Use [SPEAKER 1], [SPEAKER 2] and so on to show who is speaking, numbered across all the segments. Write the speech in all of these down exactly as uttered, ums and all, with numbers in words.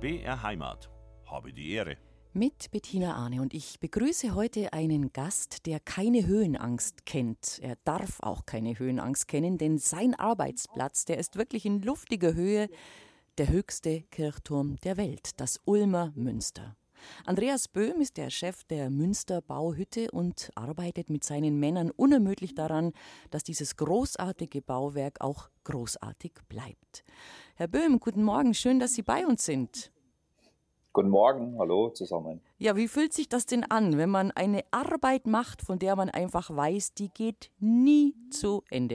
[SPEAKER 1] B R Heimat. Habe die Ehre.
[SPEAKER 2] Mit Bettina Arne und ich begrüße heute einen Gast, der keine Höhenangst kennt. Er darf auch keine Höhenangst kennen, denn sein Arbeitsplatz, der ist wirklich in luftiger Höhe, der höchste Kirchturm der Welt, das Ulmer Münster. Andreas Böhm ist der Chef der Münster Bauhütte und arbeitet mit seinen Männern unermüdlich daran, dass dieses großartige Bauwerk auch großartig bleibt. Herr Böhm, guten Morgen, schön, dass Sie bei uns sind.
[SPEAKER 3] Guten Morgen, hallo zusammen.
[SPEAKER 2] Ja, wie fühlt sich das denn an, wenn man eine Arbeit macht, von der man einfach weiß, die geht nie zu Ende?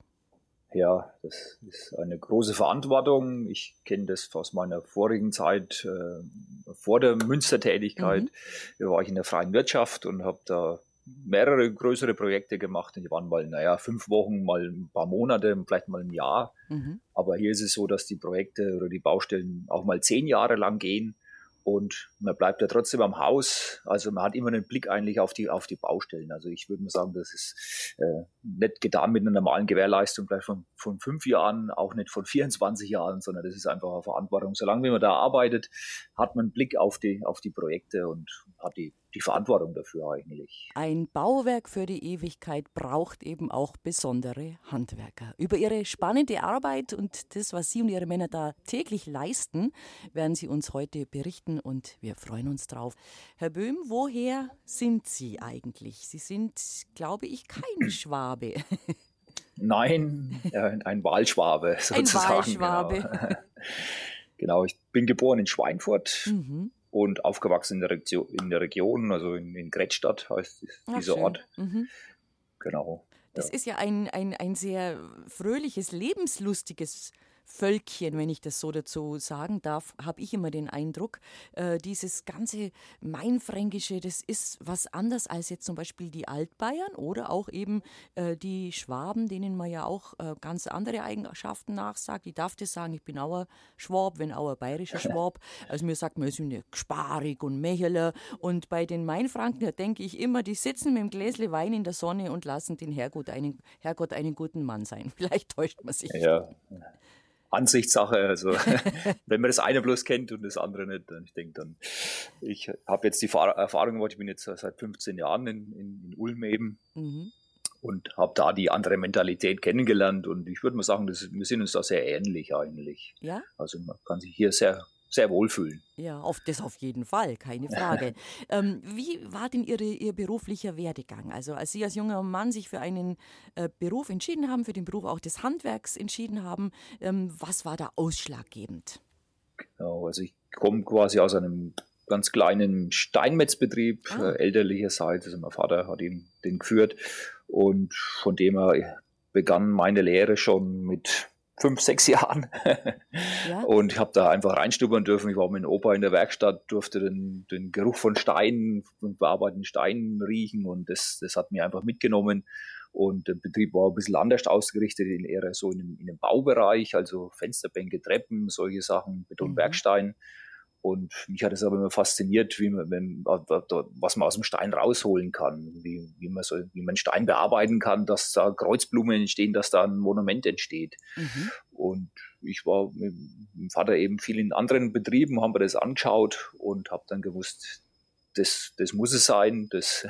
[SPEAKER 3] Ja, das ist eine große Verantwortung. Ich kenne das aus meiner vorigen Zeit, äh, vor der Münstertätigkeit.
[SPEAKER 2] Mhm.
[SPEAKER 3] Da war ich in der freien Wirtschaft und habe da mehrere größere Projekte gemacht. Die waren mal, naja, fünf Wochen, mal ein paar Monate, vielleicht mal ein Jahr.
[SPEAKER 2] Mhm.
[SPEAKER 3] Aber hier ist es so, dass die Projekte oder die Baustellen auch mal zehn Jahre lang gehen. Und man bleibt ja trotzdem am Haus. Also man hat immer einen Blick eigentlich auf die, auf die Baustellen. Also ich würde mal sagen, das ist äh, nicht getan mit einer normalen Gewährleistung vielleicht von, von fünf Jahren, auch nicht von vierundzwanzig Jahren, sondern das ist einfach eine Verantwortung. Solange man da arbeitet, hat man einen Blick auf die, auf die Projekte und hat die, die Verantwortung dafür eigentlich.
[SPEAKER 2] Ein Bauwerk für die Ewigkeit braucht eben auch besondere Handwerker. Über ihre spannende Arbeit und das, was Sie und Ihre Männer da täglich leisten, werden Sie uns heute berichten und wir freuen uns drauf. Herr Böhm, woher sind Sie eigentlich? Sie sind, glaube ich, kein Schwabe.
[SPEAKER 3] Nein, äh, ein Wahlschwabe sozusagen.
[SPEAKER 2] Ein Wahlschwabe.
[SPEAKER 3] Genau. Genau, ich bin geboren in Schweinfurt.
[SPEAKER 2] Mhm.
[SPEAKER 3] Und aufgewachsen in der, Region, in der Region, also in, in Grettstadt heißt dieser
[SPEAKER 2] Ach,
[SPEAKER 3] Ort.
[SPEAKER 2] Mhm.
[SPEAKER 3] Genau.
[SPEAKER 2] Das
[SPEAKER 3] Ja.
[SPEAKER 2] ist ja ein, ein, ein sehr fröhliches, lebenslustiges Völkchen, wenn ich das so dazu sagen darf, habe ich immer den Eindruck. Äh, dieses ganze Mainfränkische, das ist was anderes als jetzt zum Beispiel die Altbayern oder auch eben äh, die Schwaben, denen man ja auch äh, ganz andere Eigenschaften nachsagt. Ich darf das sagen, ich bin auch ein Schwab, wenn auch ein bayerischer Schwab. Also mir sagt man, wir sind ja sparig und Mecheler. Und bei den Mainfranken, da denke ich immer, die sitzen mit dem Gläsle Wein in der Sonne und lassen den Herrgott einen, Herrgott einen guten Mann sein. Vielleicht täuscht man sich.
[SPEAKER 3] Ja. Ansichtssache, also wenn man das eine bloß kennt und das andere nicht, dann ich denke dann, ich habe jetzt die Erfahrung gemacht, ich bin jetzt seit fünfzehn Jahren in, in, in Ulm eben
[SPEAKER 2] Mhm.
[SPEAKER 3] und habe da die andere Mentalität kennengelernt und ich würde mal sagen, das, wir sind uns da sehr ähnlich eigentlich.
[SPEAKER 2] Ja?
[SPEAKER 3] Also man kann sich hier sehr, sehr wohlfühlen.
[SPEAKER 2] Ja, auf das auf jeden Fall, keine Frage. ähm, wie war denn Ihre, Ihr beruflicher Werdegang? Also als Sie als junger Mann sich für einen äh, Beruf entschieden haben, für den Beruf auch des Handwerks entschieden haben, ähm, was war da ausschlaggebend?
[SPEAKER 3] Genau, also ich komme quasi aus einem ganz kleinen Steinmetzbetrieb,
[SPEAKER 2] Ah.
[SPEAKER 3] äh, elterlicherseits. Also mein Vater hat ihn den geführt und von dem her begann meine Lehre schon mit fünf, sechs Jahren.
[SPEAKER 2] Ja?
[SPEAKER 3] Und ich habe da einfach reinstuppern dürfen. Ich war mit dem Opa in der Werkstatt, durfte den, den Geruch von Steinen, von bearbeiteten Steinen riechen und das, das hat mich einfach mitgenommen. Und der Betrieb war ein bisschen anders ausgerichtet, in eher so in dem, in dem Baubereich, also Fensterbänke, Treppen, solche Sachen, Betonwerkstein. Mhm. Und mich hat es aber immer fasziniert, wie man, wenn, was man aus dem Stein rausholen kann, wie, wie man so, wie man Stein bearbeiten kann, dass da Kreuzblumen entstehen, dass da ein Monument entsteht. Mhm. Und ich war mit dem Vater eben viel in anderen Betrieben, haben wir das angeschaut und habe dann gewusst, das, das muss es sein. Das,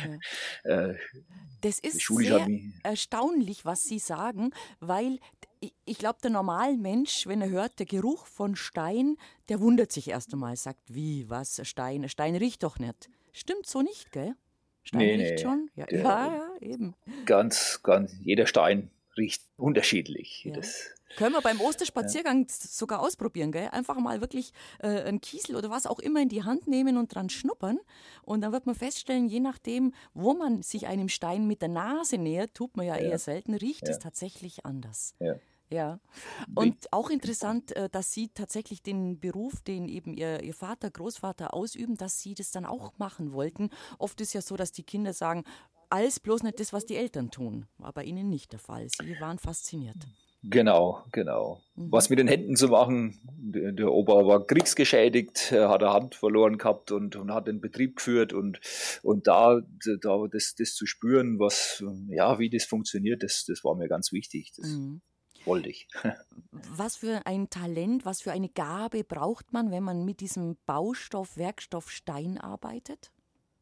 [SPEAKER 2] ja.
[SPEAKER 3] äh,
[SPEAKER 2] das ist sehr erstaunlich, was Sie sagen, weil ich, ich glaube, der normale Mensch, wenn er hört, der Geruch von Stein, der wundert sich erst einmal, sagt, wie, was, Stein, Stein riecht doch nicht. Stimmt so nicht, gell? Stein
[SPEAKER 3] nee,
[SPEAKER 2] riecht
[SPEAKER 3] nee,
[SPEAKER 2] schon? Ja, ja, ja, eben.
[SPEAKER 3] Ganz, ganz, jeder Stein riecht unterschiedlich.
[SPEAKER 2] Ja.
[SPEAKER 3] Das,
[SPEAKER 2] können wir beim Osterspaziergang ja. sogar ausprobieren, gell? Einfach mal wirklich äh, einen Kiesel oder was auch immer in die Hand nehmen und dran schnuppern. Und dann wird man feststellen, je nachdem, wo man sich einem Stein mit der Nase nähert, tut man ja, ja. eher selten, riecht ja. es tatsächlich anders.
[SPEAKER 3] Ja.
[SPEAKER 2] Ja, und auch interessant, äh, dass Sie tatsächlich den Beruf, den eben Ihr, Ihr Vater, Großvater ausüben, dass Sie das dann auch machen wollten. Oft ist ja so, dass die Kinder sagen, alles bloß nicht das, was die Eltern tun. War bei Ihnen nicht der Fall. Sie waren fasziniert.
[SPEAKER 3] Genau, genau. Mhm. Was mit den Händen zu machen, der, der Opa war kriegsgeschädigt, hat eine Hand verloren gehabt und, und hat den Betrieb geführt und, und da, da das, das zu spüren, was, ja, wie das funktioniert, das, das war mir ganz wichtig. Das,
[SPEAKER 2] mhm.
[SPEAKER 3] wollte ich.
[SPEAKER 2] Was für ein Talent, was für eine Gabe braucht man, wenn man mit diesem Baustoff, Werkstoff Stein arbeitet?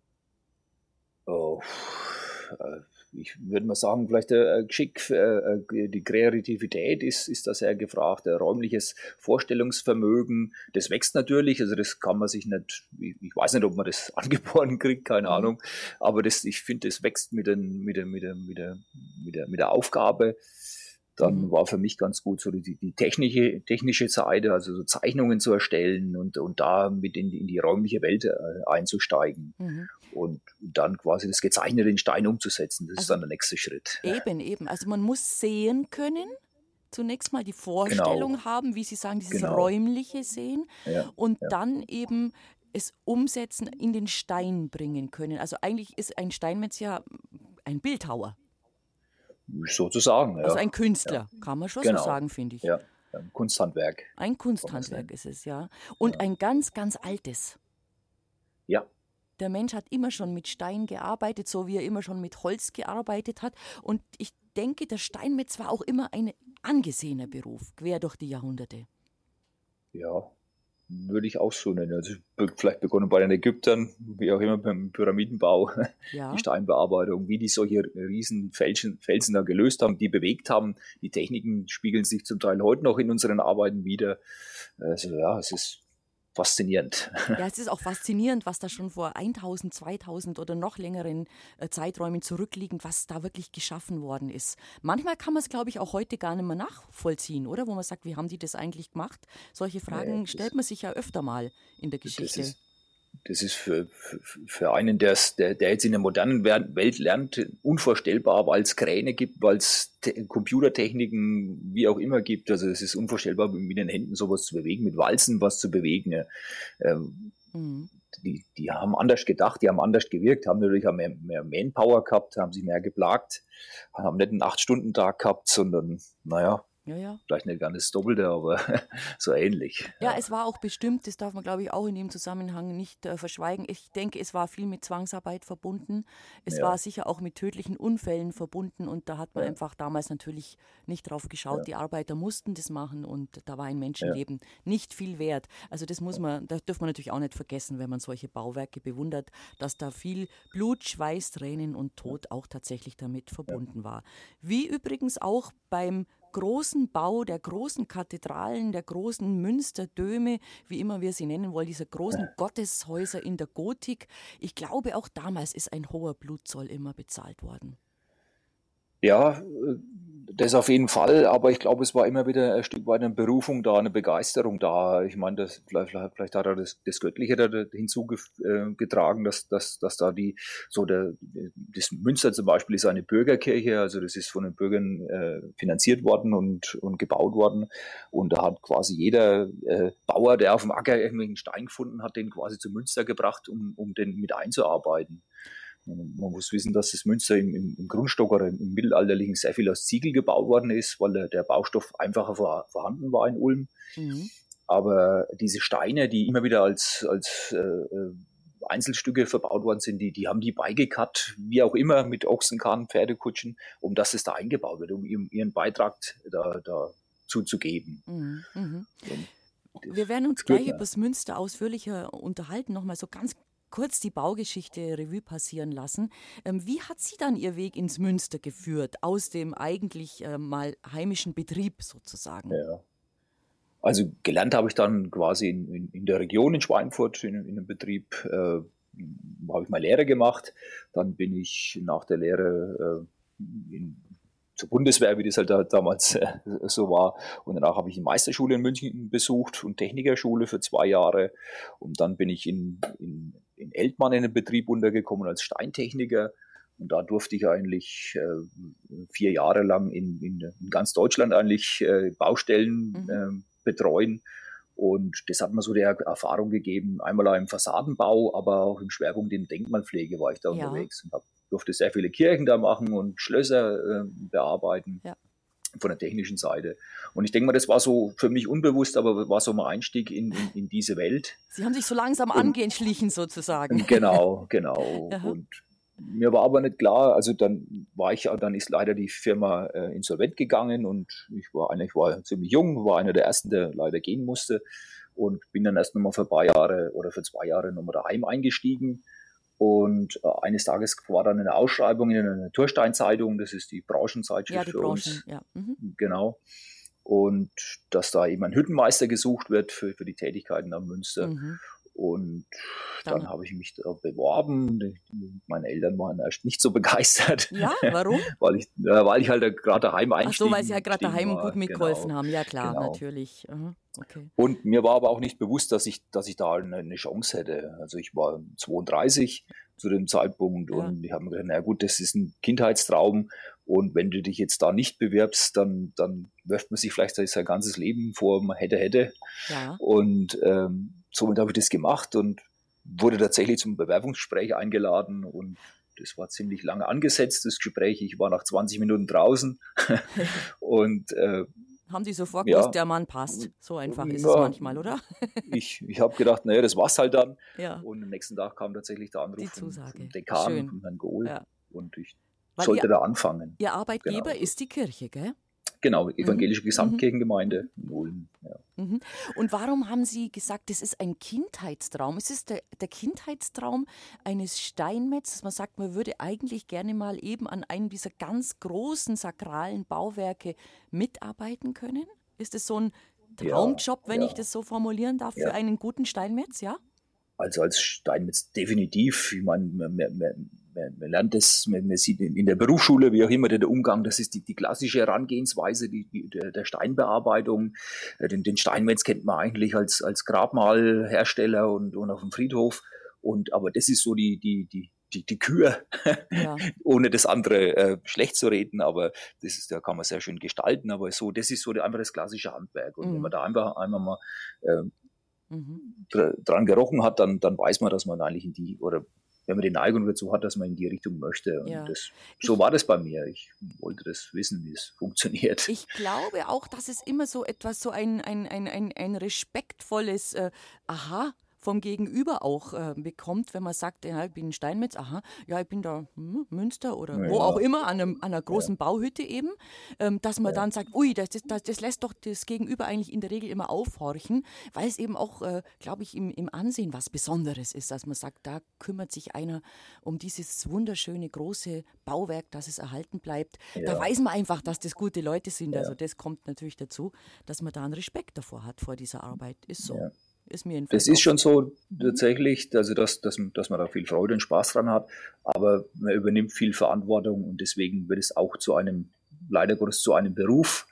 [SPEAKER 3] Oh, äh, ich würde mal sagen, vielleicht äh, Geschick, äh, die Kreativität ist, ist da sehr gefragt, ein räumliches Vorstellungsvermögen, das wächst natürlich, also das kann man sich nicht, ich, ich weiß nicht, ob man das angeboren kriegt, keine
[SPEAKER 2] Mhm.
[SPEAKER 3] Ahnung, aber das, ich finde, das wächst mit, den, mit, der, mit, der, mit, der, mit, der, mit der Aufgabe. Dann
[SPEAKER 2] Mhm.
[SPEAKER 3] war für mich ganz gut so die, die technische, technische Seite, also so Zeichnungen zu erstellen und, und da mit in, in die räumliche Welt äh, einzusteigen
[SPEAKER 2] Mhm.
[SPEAKER 3] und dann quasi das Gezeichnete in Stein umzusetzen. Das ist
[SPEAKER 2] Also
[SPEAKER 3] dann der nächste Schritt.
[SPEAKER 2] eben, eben. Also man muss sehen können, zunächst mal die Vorstellung
[SPEAKER 3] Genau,
[SPEAKER 2] haben, wie Sie sagen, dieses
[SPEAKER 3] genau.
[SPEAKER 2] räumliche Sehen
[SPEAKER 3] Ja,
[SPEAKER 2] und
[SPEAKER 3] ja.
[SPEAKER 2] dann eben es umsetzen, in den Stein bringen können. Also eigentlich ist ein Steinmetz ja ein Bildhauer,
[SPEAKER 3] Sozusagen,
[SPEAKER 2] also
[SPEAKER 3] ja.
[SPEAKER 2] ein
[SPEAKER 3] Ja,
[SPEAKER 2] Künstler, kann man schon so
[SPEAKER 3] genau.
[SPEAKER 2] sagen, finde ich.
[SPEAKER 3] Ja, ja, Kunsthandwerk
[SPEAKER 2] Ein
[SPEAKER 3] kann man es
[SPEAKER 2] Kunsthandwerk
[SPEAKER 3] nennen.
[SPEAKER 2] ist es, ja. Und
[SPEAKER 3] Ja,
[SPEAKER 2] ein ganz, ganz altes.
[SPEAKER 3] ja,
[SPEAKER 2] Der Mensch hat immer schon mit Stein gearbeitet, so wie er immer schon mit Holz gearbeitet hat. Und ich denke, der Steinmetz war auch immer ein angesehener Beruf, quer durch die Jahrhunderte.
[SPEAKER 3] ja, würde ich auch so nennen. Also be- vielleicht begonnen bei den Ägyptern, wie auch immer beim Pyramidenbau, die
[SPEAKER 2] Ja.
[SPEAKER 3] Steinbearbeitung, wie die solche riesen Felsen, Felsen da gelöst haben, die bewegt haben. Die Techniken spiegeln sich zum Teil heute noch in unseren Arbeiten wider. Also ja, es ist faszinierend.
[SPEAKER 2] Ja, es ist auch faszinierend, was da schon vor tausend, zweitausend oder noch längeren äh, Zeiträumen zurückliegend, was da wirklich geschaffen worden ist. Manchmal kann man es, glaube ich, auch heute gar nicht mehr nachvollziehen, oder? Wo man sagt, wie haben die das eigentlich gemacht? Solche
[SPEAKER 3] Nee,
[SPEAKER 2] Fragen
[SPEAKER 3] das,
[SPEAKER 2] stellt man sich ja öfter mal in der
[SPEAKER 3] das
[SPEAKER 2] Geschichte.
[SPEAKER 3] ist, das ist für, für, für einen, der's, der, der jetzt in der modernen Wer- Welt lernt, unvorstellbar, weil es Kräne gibt, weil es Te- Computertechniken wie auch immer gibt. Also es ist unvorstellbar, mit den Händen sowas zu bewegen, mit Walzen was zu bewegen. Ja. Ähm,
[SPEAKER 2] Mhm.
[SPEAKER 3] die, die haben anders gedacht, die haben anders gewirkt, haben natürlich auch mehr, mehr Manpower gehabt, haben sich mehr geplagt, haben nicht einen acht-Stunden-Tag gehabt, sondern, naja,
[SPEAKER 2] Ja, ja.
[SPEAKER 3] vielleicht nicht ganz das Doppelte, aber so ähnlich.
[SPEAKER 2] Ja,
[SPEAKER 3] Ja,
[SPEAKER 2] es war auch bestimmt, das darf man, glaube ich, auch in dem Zusammenhang nicht äh, verschweigen. Ich denke, es war viel mit Zwangsarbeit verbunden. Es war
[SPEAKER 3] ja,
[SPEAKER 2] sicher auch mit tödlichen Unfällen verbunden und da hat man
[SPEAKER 3] ja,
[SPEAKER 2] einfach damals natürlich nicht drauf geschaut.
[SPEAKER 3] ja,
[SPEAKER 2] Die Arbeiter mussten das machen und da war ein
[SPEAKER 3] ja,
[SPEAKER 2] Menschenleben nicht viel wert. Also das muss man, das dürfen wir natürlich auch nicht vergessen, wenn man solche Bauwerke bewundert, dass da viel Blut, Schweiß, Tränen und Tod auch tatsächlich damit verbunden war. Wie übrigens auch beim großen Bau der großen Kathedralen, der großen Münsterdöme, wie immer wir sie nennen wollen, dieser großen Gotteshäuser in der Gotik. Ich glaube, auch damals ist ein hoher Blutzoll immer bezahlt worden.
[SPEAKER 3] ja, das auf jeden Fall, aber ich glaube, es war immer wieder ein Stück weit eine Berufung da, eine Begeisterung da. Ich meine, das, vielleicht, vielleicht hat er das, das Göttliche da hinzugetragen, dass, dass, dass da die, so der, das Münster zum Beispiel ist eine Bürgerkirche, also das ist von den Bürgern äh, finanziert worden und, und gebaut worden. Und da hat quasi jeder äh, Bauer, der auf dem Acker irgendwelchen Stein gefunden hat, den quasi zu Münster gebracht, um, um den mit einzuarbeiten. Man muss wissen, dass das Münster im, im, im Grundstock oder im Mittelalterlichen sehr viel aus Ziegel gebaut worden ist, weil der, der Baustoff einfacher vor, vorhanden war in Ulm.
[SPEAKER 2] Mhm.
[SPEAKER 3] Aber diese Steine, die immer wieder als, als äh, Einzelstücke verbaut worden sind, die, die haben die beigekarrt, wie auch immer, mit Ochsenkarren, Pferdekutschen, um dass es da eingebaut wird, um ihren, ihren Beitrag da, da zuzugeben.
[SPEAKER 2] Mhm. Mhm.
[SPEAKER 3] Und
[SPEAKER 2] Wir werden uns
[SPEAKER 3] spürt
[SPEAKER 2] gleich über
[SPEAKER 3] man.
[SPEAKER 2] das Münster ausführlicher unterhalten, nochmal so ganz kurz die Baugeschichte Revue passieren lassen. Ähm, wie hat sie dann ihr Weg ins Münster geführt, aus dem eigentlich äh, mal heimischen Betrieb sozusagen?
[SPEAKER 3] Ja. Also gelernt habe ich dann quasi in, in, in der Region in Schweinfurt, in, in einem Betrieb, äh, habe ich mal Lehre gemacht. Dann bin ich nach der Lehre äh, in, zur Bundeswehr, wie das halt da, damals äh, so war. Und danach habe ich die Meisterschule in München besucht und Technikerschule für zwei Jahre. Und dann bin ich in, in, in Eltmann in den Betrieb untergekommen als Steintechniker. Und da durfte ich eigentlich äh, vier Jahre lang in, in, in ganz Deutschland eigentlich äh, Baustellen
[SPEAKER 2] Mhm.
[SPEAKER 3] äh, betreuen. Und das hat mir so die Erfahrung gegeben, einmal auch im Fassadenbau, aber auch im Schwerpunkt in Denkmalpflege war ich da
[SPEAKER 2] Ja,
[SPEAKER 3] unterwegs und hab, durfte sehr viele Kirchen da machen und Schlösser äh, bearbeiten
[SPEAKER 2] ja.
[SPEAKER 3] von der technischen Seite. Und ich denke mal, das war so für mich unbewusst, aber war so mein Einstieg in, in, in diese Welt.
[SPEAKER 2] Sie haben sich so langsam
[SPEAKER 3] Und
[SPEAKER 2] angeschlichen sozusagen.
[SPEAKER 3] genau, genau.
[SPEAKER 2] Aha.
[SPEAKER 3] Und mir war aber nicht klar, also dann war ich, dann ist leider die Firma äh, insolvent gegangen und ich war eigentlich war ziemlich jung, war einer der ersten, der leider gehen musste und bin dann erst nochmal für ein paar Jahre oder für zwei Jahre nochmal daheim eingestiegen. Und äh, eines Tages war dann eine Ausschreibung in einer Naturstein-Zeitung, das ist die Branchenzeitschrift
[SPEAKER 2] Ja, die
[SPEAKER 3] für
[SPEAKER 2] Branchen,
[SPEAKER 3] uns.
[SPEAKER 2] ja. Mhm.
[SPEAKER 3] Genau. Und dass da eben ein Hüttenmeister gesucht wird für, für die Tätigkeiten am Münster.
[SPEAKER 2] Mhm.
[SPEAKER 3] Und
[SPEAKER 2] Dann-
[SPEAKER 3] dann habe ich mich da beworben. Die- die- Meine Eltern waren erst nicht so begeistert,
[SPEAKER 2] Ja, warum?
[SPEAKER 3] weil ich, äh, weil ich halt da gerade daheim
[SPEAKER 2] Ach
[SPEAKER 3] einstiegen
[SPEAKER 2] so, weil Sie ja gerade daheim
[SPEAKER 3] war.
[SPEAKER 2] gut mitgeholfen
[SPEAKER 3] Genau,
[SPEAKER 2] haben. Ja, klar,
[SPEAKER 3] genau.
[SPEAKER 2] natürlich. Aha, okay.
[SPEAKER 3] Und mir war aber auch nicht bewusst, dass ich, dass ich da eine, eine Chance hätte. Also ich war zweiunddreißig zu dem Zeitpunkt
[SPEAKER 2] Ja.
[SPEAKER 3] und ich habe mir gedacht, na gut, das ist ein Kindheitstraum und wenn du dich jetzt da nicht bewirbst, dann, dann wirft man sich vielleicht sein ganzes Leben vor, man hätte, hätte.
[SPEAKER 2] Ja.
[SPEAKER 3] Und ähm, somit habe ich das gemacht und wurde tatsächlich zum Bewerbungsgespräch eingeladen und das war ziemlich lange angesetzt, das Gespräch. Ich war nach zwanzig Minuten draußen und äh,
[SPEAKER 2] Haben Sie sofort
[SPEAKER 3] Ja.
[SPEAKER 2] gewusst, der Mann passt? So einfach ist es
[SPEAKER 3] Ja.
[SPEAKER 2] manchmal, oder?
[SPEAKER 3] ich, ich habe gedacht, naja, das war's halt dann.
[SPEAKER 2] Ja.
[SPEAKER 3] Und am nächsten Tag kam tatsächlich der Anruf
[SPEAKER 2] Die
[SPEAKER 3] vom,
[SPEAKER 2] Zusage.
[SPEAKER 3] vom Dekan,
[SPEAKER 2] Schön.
[SPEAKER 3] von Herrn Gohl.
[SPEAKER 2] Ja.
[SPEAKER 3] Und ich
[SPEAKER 2] Weil
[SPEAKER 3] sollte
[SPEAKER 2] ihr-
[SPEAKER 3] da anfangen.
[SPEAKER 2] Ihr Arbeitgeber
[SPEAKER 3] Genau.
[SPEAKER 2] ist die Kirche, gell?
[SPEAKER 3] Genau, evangelische
[SPEAKER 2] Mhm.
[SPEAKER 3] Gesamtkirchengemeinde in Ulm. Ja.
[SPEAKER 2] Mhm. Und warum haben Sie gesagt, das ist ein Kindheitstraum? Ist es der, der Kindheitstraum eines Steinmetz, dass man sagt, man würde eigentlich gerne mal eben an einem dieser ganz großen sakralen Bauwerke mitarbeiten können? Ist es so ein
[SPEAKER 3] Ja,
[SPEAKER 2] Traumjob, wenn
[SPEAKER 3] ja.
[SPEAKER 2] ich das so formulieren darf, für
[SPEAKER 3] Ja.
[SPEAKER 2] einen guten Steinmetz, ja?
[SPEAKER 3] Also als Steinmetz definitiv. Ich meine, man, man, man, man lernt das, man, man sieht in, in der Berufsschule, wie auch immer, der, der Umgang, das ist die, die klassische Herangehensweise die, die, der, der Steinbearbeitung. Äh, Den, den Steinmetz kennt man eigentlich als, als Grabmalhersteller und, und auf dem Friedhof. Und, aber das ist so die, die, die, die, die Kür,
[SPEAKER 2] Ja.
[SPEAKER 3] ohne das andere äh, schlecht zu reden, aber das ist, da kann man sehr schön gestalten, aber so, das ist so der, einfach das klassische Handwerk. Und
[SPEAKER 2] Mhm.
[SPEAKER 3] wenn man da einfach einmal mal äh,
[SPEAKER 2] Mhm.
[SPEAKER 3] dr- dran gerochen hat, dann, dann weiß man, dass man eigentlich in die, oder wenn man die Neigung dazu hat, dass man in die Richtung möchte. Und
[SPEAKER 2] Ja.
[SPEAKER 3] das, so war das bei mir. Ich wollte das wissen, wie es funktioniert.
[SPEAKER 2] Ich glaube auch, dass es immer so etwas, so ein, ein, ein, ein, ein respektvolles äh, Aha vom Gegenüber auch äh, bekommt, wenn man sagt, ja, ich bin Steinmetz, aha, ja, ich bin da hm, Münster oder
[SPEAKER 3] Ja.
[SPEAKER 2] wo auch immer, an, einem, an einer großen Bauhütte eben, ähm, dass man
[SPEAKER 3] Ja.
[SPEAKER 2] dann sagt, ui, das, das, das lässt doch das Gegenüber eigentlich in der Regel immer aufhorchen, weil es eben auch, äh, glaube ich, im, im Ansehen was Besonderes ist, dass man sagt, da kümmert sich einer um dieses wunderschöne große Bauwerk, dass es erhalten bleibt. Da
[SPEAKER 3] Ja.
[SPEAKER 2] weiß man einfach, dass das gute Leute sind.
[SPEAKER 3] Ja.
[SPEAKER 2] Also das kommt natürlich dazu, dass man da einen Respekt davor hat, vor dieser Arbeit. Ist so.
[SPEAKER 3] Ja.
[SPEAKER 2] Ist mir
[SPEAKER 3] Das
[SPEAKER 2] jedenfalls
[SPEAKER 3] ist
[SPEAKER 2] auch
[SPEAKER 3] schon so tatsächlich, also dass, dass, dass man da viel Freude und Spaß dran hat, aber man übernimmt viel Verantwortung und deswegen wird es auch zu einem, leider Gottes, zu einem Beruf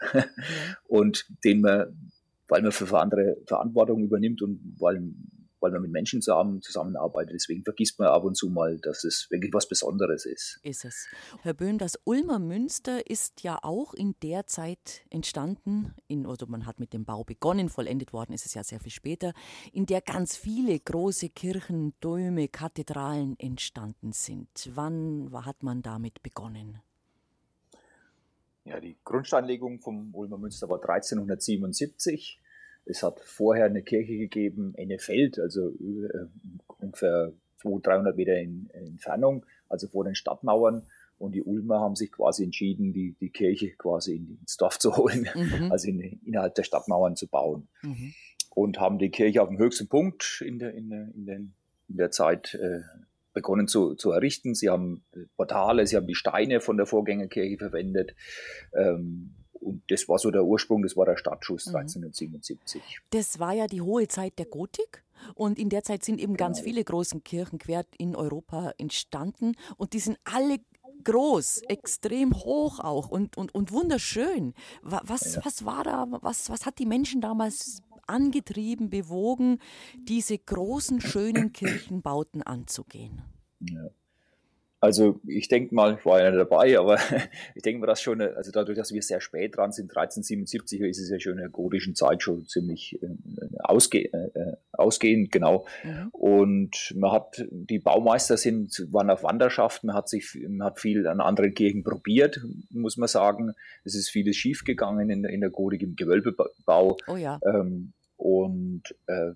[SPEAKER 3] und den man, weil man für andere Verantwortung übernimmt und weil, weil man mit Menschen zusammen, zusammenarbeitet, deswegen vergisst man ab und zu mal, dass es wirklich was Besonderes ist.
[SPEAKER 2] ist es. Herr Böhm, das Ulmer Münster ist ja auch in der Zeit entstanden, in, also man hat mit dem Bau begonnen, vollendet worden ist es ja sehr viel später, in der ganz viele große Kirchen, Dome, Kathedralen entstanden sind. Wann hat man damit begonnen?
[SPEAKER 3] Ja, die Grundsteinlegung vom Ulmer Münster war dreizehnhundertsiebenundsiebzig. Es hat vorher eine Kirche gegeben, Ennefeld, also äh, ungefähr zweihundert, dreihundert Meter in, in Entfernung, also vor den Stadtmauern. Und die Ulmer haben sich quasi entschieden, die, die Kirche quasi in, ins Dorf zu holen,
[SPEAKER 2] Mhm.
[SPEAKER 3] also in, innerhalb der Stadtmauern zu bauen.
[SPEAKER 2] Mhm.
[SPEAKER 3] Und haben die Kirche auf dem höchsten Punkt in der, in der, in den, in der Zeit äh, begonnen zu, zu errichten. Sie haben Portale, sie haben die Steine von der Vorgängerkirche verwendet. Ähm, und das war so der Ursprung, das war der Startschuss
[SPEAKER 2] Mhm.
[SPEAKER 3] dreizehnhundertsiebenundsiebzig.
[SPEAKER 2] Das war ja die hohe Zeit der Gotik. Und in der Zeit sind eben ganz
[SPEAKER 3] Genau.
[SPEAKER 2] viele große Kirchen quer in Europa entstanden. Und die sind alle groß, extrem hoch auch und, und, und wunderschön. Wa- Was,
[SPEAKER 3] Ja.
[SPEAKER 2] was war da, was, was hat die Menschen damals angetrieben, bewogen, diese großen, schönen Kirchenbauten anzugehen?
[SPEAKER 3] Ja. Also ich denke mal, ich war ja nicht dabei, aber ich denke mal, dass schon, also dadurch, dass wir sehr spät dran sind, dreizehnhundertsiebenundsiebzig, ist es ja schon in der gotischen Zeit schon ziemlich äh, ausge, äh, ausgehend, genau.
[SPEAKER 2] Mhm.
[SPEAKER 3] Und man hat, die Baumeister sind, waren auf Wanderschaft, man hat sich, man hat viel an anderen Kirchen probiert, muss man sagen. Es ist vieles schiefgegangen in, in der Gotik, im Gewölbebau.
[SPEAKER 2] Oh ja.
[SPEAKER 3] Ähm, und äh,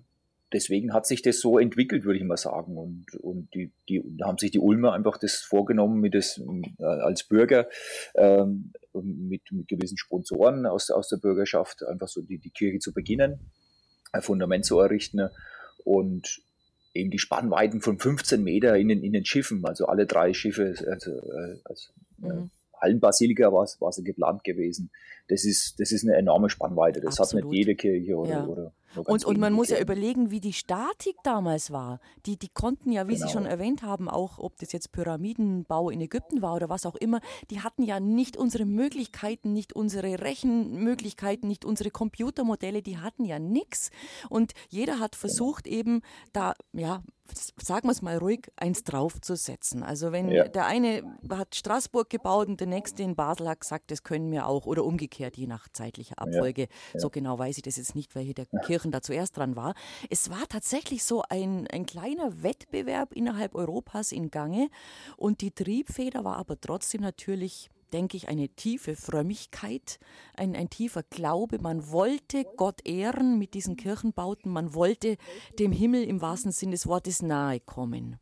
[SPEAKER 3] deswegen hat sich das so entwickelt, würde ich mal sagen. Und, und die, die, da haben sich die Ulmer einfach das vorgenommen, mit das, äh, als Bürger ähm, mit, mit gewissen Sponsoren aus, aus der Bürgerschaft einfach so die, die Kirche zu beginnen, ein Fundament zu errichten und eben die Spannweiten von fünfzehn Meter in den, in den Schiffen, also alle drei Schiffe, also, also mhm. Hallenbasilika war es, war es geplant gewesen. Das ist, das ist eine enorme Spannweite. Das Absolut. Hat nicht jede Kirche oder,
[SPEAKER 2] ja.
[SPEAKER 3] oder
[SPEAKER 2] Und, und man muss ja überlegen, wie die Statik damals war. Die, die konnten ja, wie
[SPEAKER 3] genau.
[SPEAKER 2] Sie schon erwähnt haben, auch ob das jetzt Pyramidenbau in Ägypten war oder was auch immer, die hatten ja nicht unsere Möglichkeiten, nicht unsere Rechenmöglichkeiten, nicht unsere Computermodelle, die hatten ja nichts. Und jeder hat versucht genau. eben da, ja, sagen wir es mal ruhig, eins draufzusetzen. Also wenn ja. der eine hat Straßburg gebaut und der nächste in Basel hat gesagt, das können wir auch, oder umgekehrt, je nach zeitlicher Abfolge. Ja. Ja. So genau weiß ich das jetzt nicht, welche der Kirchen da zuerst dran war. Es war tatsächlich so ein, ein kleiner Wettbewerb innerhalb Europas in Gange und die Triebfeder war aber trotzdem natürlich, denke ich, eine tiefe Frömmigkeit, ein, ein tiefer Glaube. Man wollte Gott ehren mit diesen Kirchenbauten, man wollte dem Himmel im wahrsten Sinne des Wortes nahe kommen.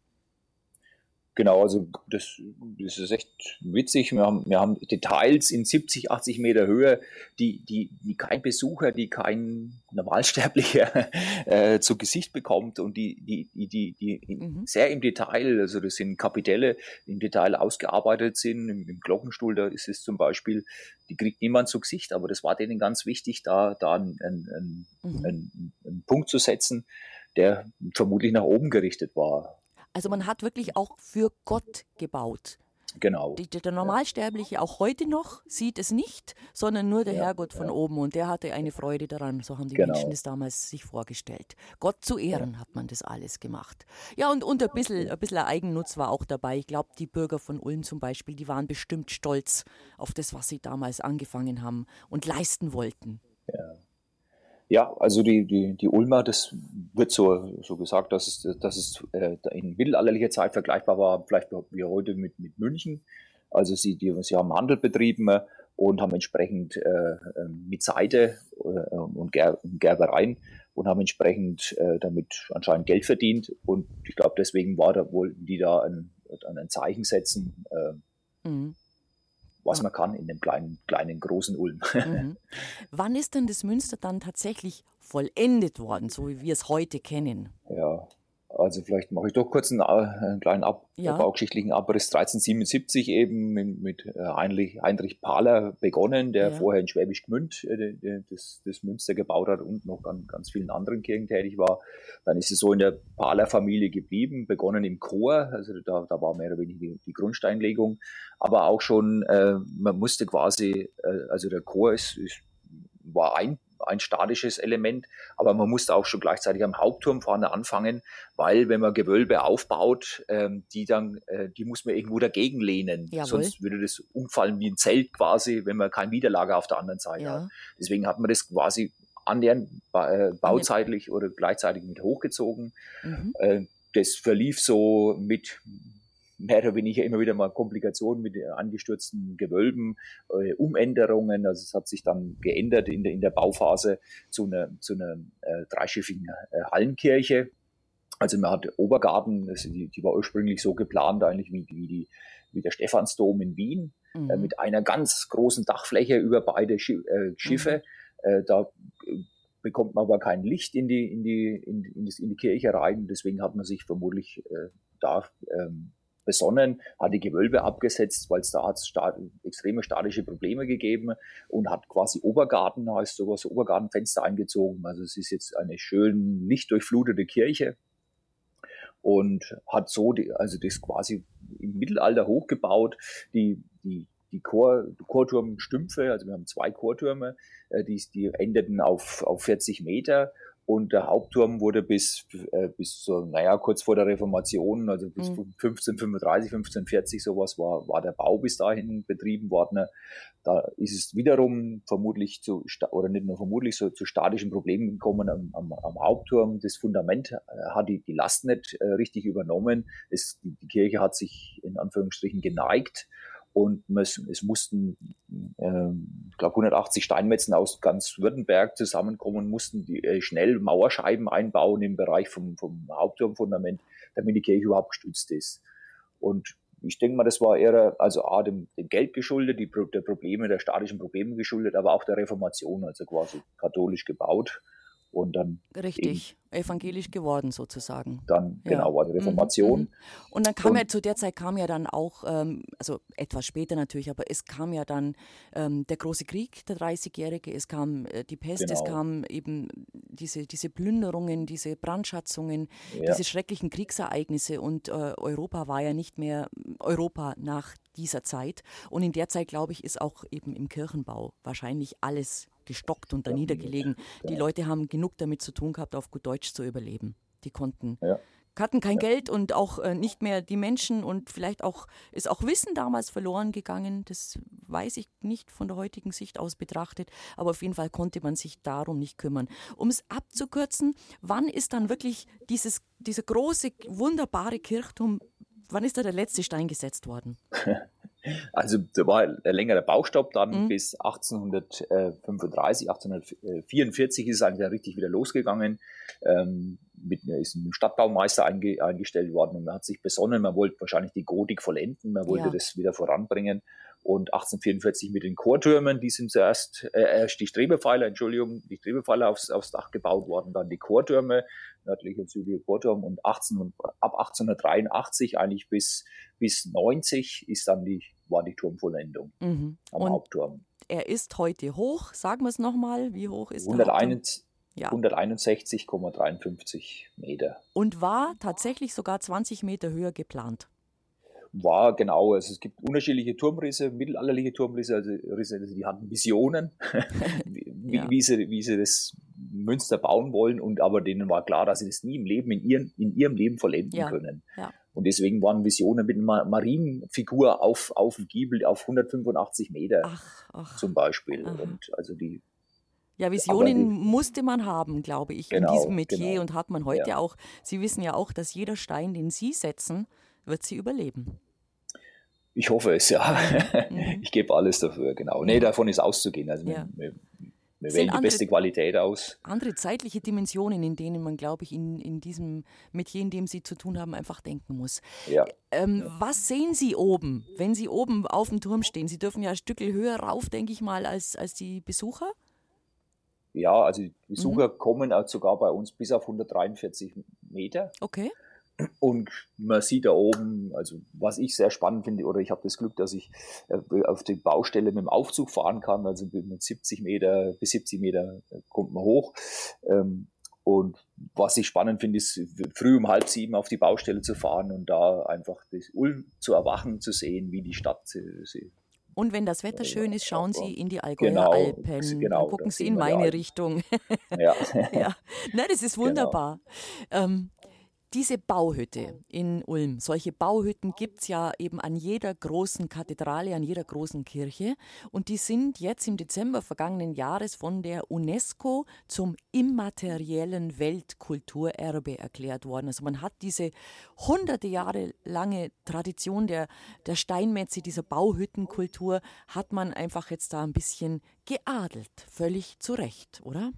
[SPEAKER 3] Genau, also das, das ist echt witzig. Wir haben, wir haben Details in siebzig, achtzig Meter Höhe, die, die, die kein Besucher, die kein Normalsterblicher äh, zu Gesicht bekommt und die, die, die, die, die mhm. sehr im Detail, also das sind Kapitelle, die im Detail ausgearbeitet sind. Im, im Glockenstuhl, da ist es zum Beispiel, die kriegt niemand zu Gesicht, aber das war denen ganz wichtig, da, da einen, einen, mhm. einen, einen Punkt zu setzen, der vermutlich nach oben gerichtet war.
[SPEAKER 2] Also man hat wirklich auch für Gott gebaut.
[SPEAKER 3] Genau.
[SPEAKER 2] Die, der Normalsterbliche auch heute noch sieht es nicht, sondern nur der
[SPEAKER 3] ja,
[SPEAKER 2] Herrgott von
[SPEAKER 3] ja.
[SPEAKER 2] oben. Und der hatte eine Freude daran, so haben die
[SPEAKER 3] genau.
[SPEAKER 2] Menschen das damals sich vorgestellt. Gott zu ehren ja. hat man das alles gemacht. Ja, und, und ein bisschen, ein bisschen Eigennutz war auch dabei. Ich glaube, die Bürger von Ulm zum Beispiel, die waren bestimmt stolz auf das, was sie damals angefangen haben und leisten wollten.
[SPEAKER 3] Ja. Ja, also die, die, die Ulmer, das wird so, so gesagt, dass es, dass es äh, in mittelalterlicher Zeit vergleichbar war, vielleicht wie heute mit, mit München. Also sie, die, sie haben Handel betrieben und haben entsprechend äh, mit Seide äh, und, Ger, und Gerbereien und haben entsprechend äh, damit anscheinend Geld verdient. Und ich glaube, deswegen war da wohl die da ein, ein Zeichen setzen, äh, mhm. was man kann in dem kleinen, kleinen, großen Ulm.
[SPEAKER 2] Mhm. Wann ist denn das Münster dann tatsächlich vollendet worden, so wie wir es heute kennen?
[SPEAKER 3] Ja, also vielleicht mache ich doch kurz einen, einen kleinen Ab ja. baugeschichtlichen Abriss. dreizehnhundertsiebenundsiebzig eben mit, mit Heinrich, Heinrich Pahler begonnen, der ja. vorher in Schwäbisch Gmünd äh, das, das Münster gebaut hat und noch an ganz vielen anderen Kirchen tätig war. Dann ist es so in der Pahler-Familie geblieben, begonnen im Chor, also da, da war mehr oder weniger die, die Grundsteinlegung, aber auch schon, äh, man musste quasi, äh, also der Chor ist, ist, war ein ein statisches Element, aber man musste auch schon gleichzeitig am Hauptturm vorne anfangen, weil wenn man Gewölbe aufbaut, ähm, die dann, äh, die muss man irgendwo dagegen lehnen,
[SPEAKER 2] Jawohl. Sonst
[SPEAKER 3] würde das umfallen wie ein Zelt quasi, wenn man kein Widerlager auf der anderen Seite ja. hat. Deswegen hat man das quasi annähernd äh, bauzeitlich oder gleichzeitig mit hochgezogen. Mhm. Äh, das verlief so mit mehr oder weniger immer wieder mal Komplikationen mit angestürzten Gewölben, äh, Umänderungen. Also es hat sich dann geändert in der, in der Bauphase zu einer, zu einer äh, dreischiffigen äh, Hallenkirche. Also man hat Obergarten, also die, die war ursprünglich so geplant eigentlich wie, wie, die, wie der Stephansdom in Wien, mhm. äh, mit einer ganz großen Dachfläche über beide Schi- äh, Schiffe. Mhm. Äh, da bekommt man aber kein Licht in die, in die, in, in, das, in die Kirche rein. Deswegen hat man sich vermutlich äh, da ähm, besonnen, hat die Gewölbe abgesetzt, weil es da hat sta- extreme statische Probleme gegeben und hat quasi Obergarten, heißt sowas, Obergartenfenster eingezogen. Also es ist jetzt eine schön lichtdurchflutete Kirche und hat so, die, also das quasi im Mittelalter hochgebaut, die, die, die Chor, Chorturmstümpfe, also wir haben zwei Chortürme, die, die endeten auf, auf vierzig Meter. Und der Hauptturm wurde bis, äh, bis so, naja, kurz vor der Reformation, also bis mhm. fünfzehnhundertfünfunddreißig, fünfzehnhundertvierzig sowas, war, war der Bau bis dahin betrieben worden. Da ist es wiederum vermutlich zu, oder nicht nur vermutlich, so zu statischen Problemen gekommen am, am, am Hauptturm. Das Fundament hat die, die Last nicht äh, richtig übernommen. Es, die, die Kirche hat sich in Anführungsstrichen geneigt. Und es, es mussten, äh, ich glaube, hundertachtzig Steinmetzen aus ganz Württemberg zusammenkommen und mussten die, äh, schnell Mauerscheiben einbauen im Bereich vom, vom Hauptturmfundament, damit die Kirche überhaupt gestützt ist. Und ich denke mal, das war eher, also A, dem, dem Geld geschuldet, die, der Probleme, der statischen Probleme geschuldet, aber auch der Reformation, also quasi katholisch gebaut. Und dann
[SPEAKER 2] Richtig, evangelisch geworden sozusagen.
[SPEAKER 3] Dann,
[SPEAKER 2] ja.
[SPEAKER 3] genau, war die Reformation.
[SPEAKER 2] Mhm. Und dann kam
[SPEAKER 3] und,
[SPEAKER 2] ja, zu der Zeit kam ja dann auch, ähm, also etwas später natürlich, aber es kam ja dann ähm, der große Krieg, der dreißigjährige, es kam äh, die Pest,
[SPEAKER 3] genau.
[SPEAKER 2] es kam eben diese, diese Plünderungen, diese Brandschatzungen,
[SPEAKER 3] ja.
[SPEAKER 2] diese schrecklichen Kriegsereignisse und äh, Europa war ja nicht mehr Europa nach dieser Zeit. Und in der Zeit, glaube ich, ist auch eben im Kirchenbau wahrscheinlich alles gestockt und da ja, niedergelegen. Genau. Die Leute haben genug damit zu tun gehabt, auf gut Deutsch zu überleben. Die konnten, ja. hatten kein ja. Geld und auch äh, nicht mehr die Menschen und vielleicht auch ist auch Wissen damals verloren gegangen. Das weiß ich nicht von der heutigen Sicht aus betrachtet, aber auf jeden Fall konnte man sich darum nicht kümmern. Um es abzukürzen, wann ist dann wirklich dieses, dieser große, wunderbare Kirchturm, wann ist da der letzte Stein gesetzt worden?
[SPEAKER 3] Also da war ein längerer Baustopp dann mhm. bis achtzehnhundertfünfunddreißig, achtzehnhundertvierundvierzig ist es eigentlich dann richtig wieder losgegangen. Ähm, mit, ist ein Stadtbaumeister einge, eingestellt worden und man hat sich besonnen, man wollte wahrscheinlich die Gotik vollenden, man wollte ja. das wieder voranbringen. Und achtzehnhundertvierundvierzig mit den Chortürmen, die sind zuerst, äh, erst die Strebepfeiler, Entschuldigung, die Strebepfeiler aufs, aufs Dach gebaut worden, dann die Chortürme, nördliche und südliche Chorturm und achtzehn, ab achtzehnhundertdreiundachtzig eigentlich bis, bis neunzig ist dann die, war die Turmvollendung
[SPEAKER 2] mhm.
[SPEAKER 3] am
[SPEAKER 2] und
[SPEAKER 3] Hauptturm.
[SPEAKER 2] Er ist heute hoch, sagen wir es nochmal, wie hoch ist
[SPEAKER 3] hunderteins,
[SPEAKER 2] der ja.
[SPEAKER 3] hunderteinundsechzig Komma dreiundfünfzig Meter.
[SPEAKER 2] Und war tatsächlich sogar zwanzig Meter höher geplant.
[SPEAKER 3] War genau, also es gibt unterschiedliche Turmrisse, mittelalterliche Turmrisse, also Risse, die hatten Visionen, wie, ja. wie, sie, wie sie das Münster bauen wollen, und aber denen war klar, dass sie das nie im Leben, in, ihren, in ihrem Leben vollenden
[SPEAKER 2] ja.
[SPEAKER 3] können.
[SPEAKER 2] Ja.
[SPEAKER 3] Und deswegen waren Visionen mit einer Marienfigur auf, auf dem Giebel auf hundertfünfundachtzig Meter
[SPEAKER 2] ach, ach,
[SPEAKER 3] zum Beispiel.
[SPEAKER 2] Aha.
[SPEAKER 3] Und also die
[SPEAKER 2] Ja, Visionen die, musste man haben, glaube ich, genau, in diesem Metier
[SPEAKER 3] genau.
[SPEAKER 2] und hat man heute
[SPEAKER 3] ja.
[SPEAKER 2] auch. Sie wissen ja auch, dass jeder Stein, den Sie setzen, wird sie überleben.
[SPEAKER 3] Ich hoffe es, ja. Mhm. Ich gebe alles dafür, genau. Nee, davon ist auszugehen. Also
[SPEAKER 2] ja.
[SPEAKER 3] wir, wir, wir wählen die beste Qualität aus.
[SPEAKER 2] Andere zeitliche Dimensionen, in denen man, glaube ich, in, in diesem Metier, in dem Sie zu tun haben, einfach denken muss.
[SPEAKER 3] Ja.
[SPEAKER 2] Ähm,
[SPEAKER 3] ja.
[SPEAKER 2] Was sehen Sie oben, wenn Sie oben auf dem Turm stehen? Sie dürfen ja ein Stückchen höher rauf, denke ich mal, als, als die Besucher.
[SPEAKER 3] Ja, also die Besucher mhm. kommen auch sogar bei uns bis auf hundertdreiundvierzig Meter.
[SPEAKER 2] Okay.
[SPEAKER 3] Und man sieht da oben, also was ich sehr spannend finde, oder ich habe das Glück, dass ich auf die Baustelle mit dem Aufzug fahren kann, also mit siebzig Meter bis siebzig Meter kommt man hoch. Und was ich spannend finde, ist früh um halb sieben auf die Baustelle zu fahren und da einfach das Ulm zu erwachen, zu sehen, wie die Stadt sie.
[SPEAKER 2] Und wenn das Wetter schön ist, schauen Sie in die Allgäuer
[SPEAKER 3] genau,
[SPEAKER 2] Alpen,
[SPEAKER 3] genau,
[SPEAKER 2] dann gucken Sie in meine Richtung.
[SPEAKER 3] Ja.
[SPEAKER 2] ja. Na, das ist wunderbar. Genau. Ähm, Diese Bauhütte in Ulm, solche Bauhütten gibt es ja eben an jeder großen Kathedrale, an jeder großen Kirche. Und die sind jetzt im Dezember vergangenen Jahres von der UNESCO zum immateriellen Weltkulturerbe erklärt worden. Also man hat diese hunderte Jahre lange Tradition der, der Steinmetze, dieser Bauhüttenkultur, hat man einfach jetzt da ein bisschen geadelt. Völlig zu Recht, oder?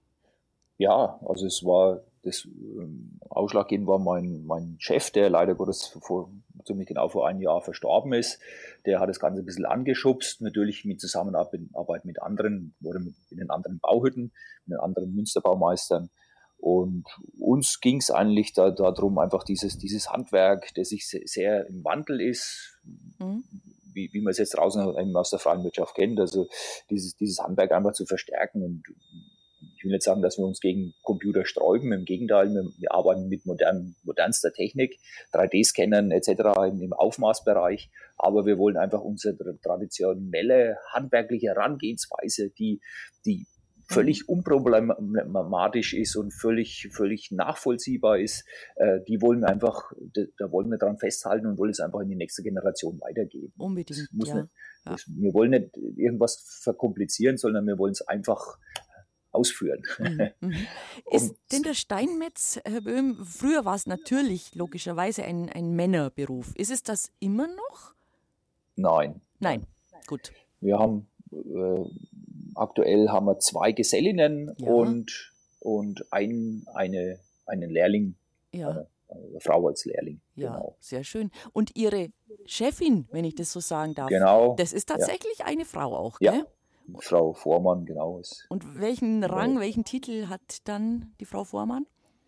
[SPEAKER 3] Ja, also es war... Das ähm, ausschlaggebend war mein, mein Chef, der leider Gottes vor, ziemlich genau vor einem Jahr verstorben ist. Der hat das Ganze ein bisschen angeschubst, natürlich mit Zusammenarbeit mit anderen oder mit, mit den anderen Bauhütten, mit den anderen Münsterbaumeistern. Und uns ging es eigentlich da, darum, einfach dieses, dieses Handwerk, das sich sehr, sehr im Wandel ist, mhm. wie, wie man es jetzt draußen aus der freien Wirtschaft kennt, also dieses, dieses Handwerk einfach zu verstärken. Und ich will nicht sagen, dass wir uns gegen Computer sträuben, im Gegenteil, wir, wir arbeiten mit modern, modernster Technik, drei D-Scannern et cetera im, im Aufmaßbereich, aber wir wollen einfach unsere traditionelle handwerkliche Herangehensweise, die, die völlig unproblematisch ist und völlig, völlig nachvollziehbar ist, äh, die wollen wir einfach, da, da wollen wir dran festhalten und wollen es einfach in die nächste Generation weitergeben.
[SPEAKER 2] Unbedingt,
[SPEAKER 3] muss
[SPEAKER 2] ja.
[SPEAKER 3] Nicht,
[SPEAKER 2] ja.
[SPEAKER 3] Das, wir wollen nicht irgendwas verkomplizieren, sondern wir wollen es einfach ausführen.
[SPEAKER 2] Mhm, mhm. Ist denn der Steinmetz, Herr Böhm, früher war es natürlich logischerweise ein, ein Männerberuf. Ist es das immer noch?
[SPEAKER 3] Nein.
[SPEAKER 2] Nein, gut.
[SPEAKER 3] Wir haben äh, aktuell haben wir zwei Gesellinnen
[SPEAKER 2] Ja.
[SPEAKER 3] und, und ein, eine, einen Lehrling,
[SPEAKER 2] Ja.
[SPEAKER 3] eine, eine Frau als Lehrling.
[SPEAKER 2] Ja,
[SPEAKER 3] Genau.
[SPEAKER 2] sehr schön. Und Ihre Chefin, wenn ich das so sagen darf,
[SPEAKER 3] Genau.
[SPEAKER 2] das ist tatsächlich ja. eine Frau auch,
[SPEAKER 3] Ja.
[SPEAKER 2] gell?
[SPEAKER 3] Frau Vormann, genau. Ist,
[SPEAKER 2] Und welchen
[SPEAKER 3] genau.
[SPEAKER 2] Rang, welchen Titel hat dann die Frau Vormann?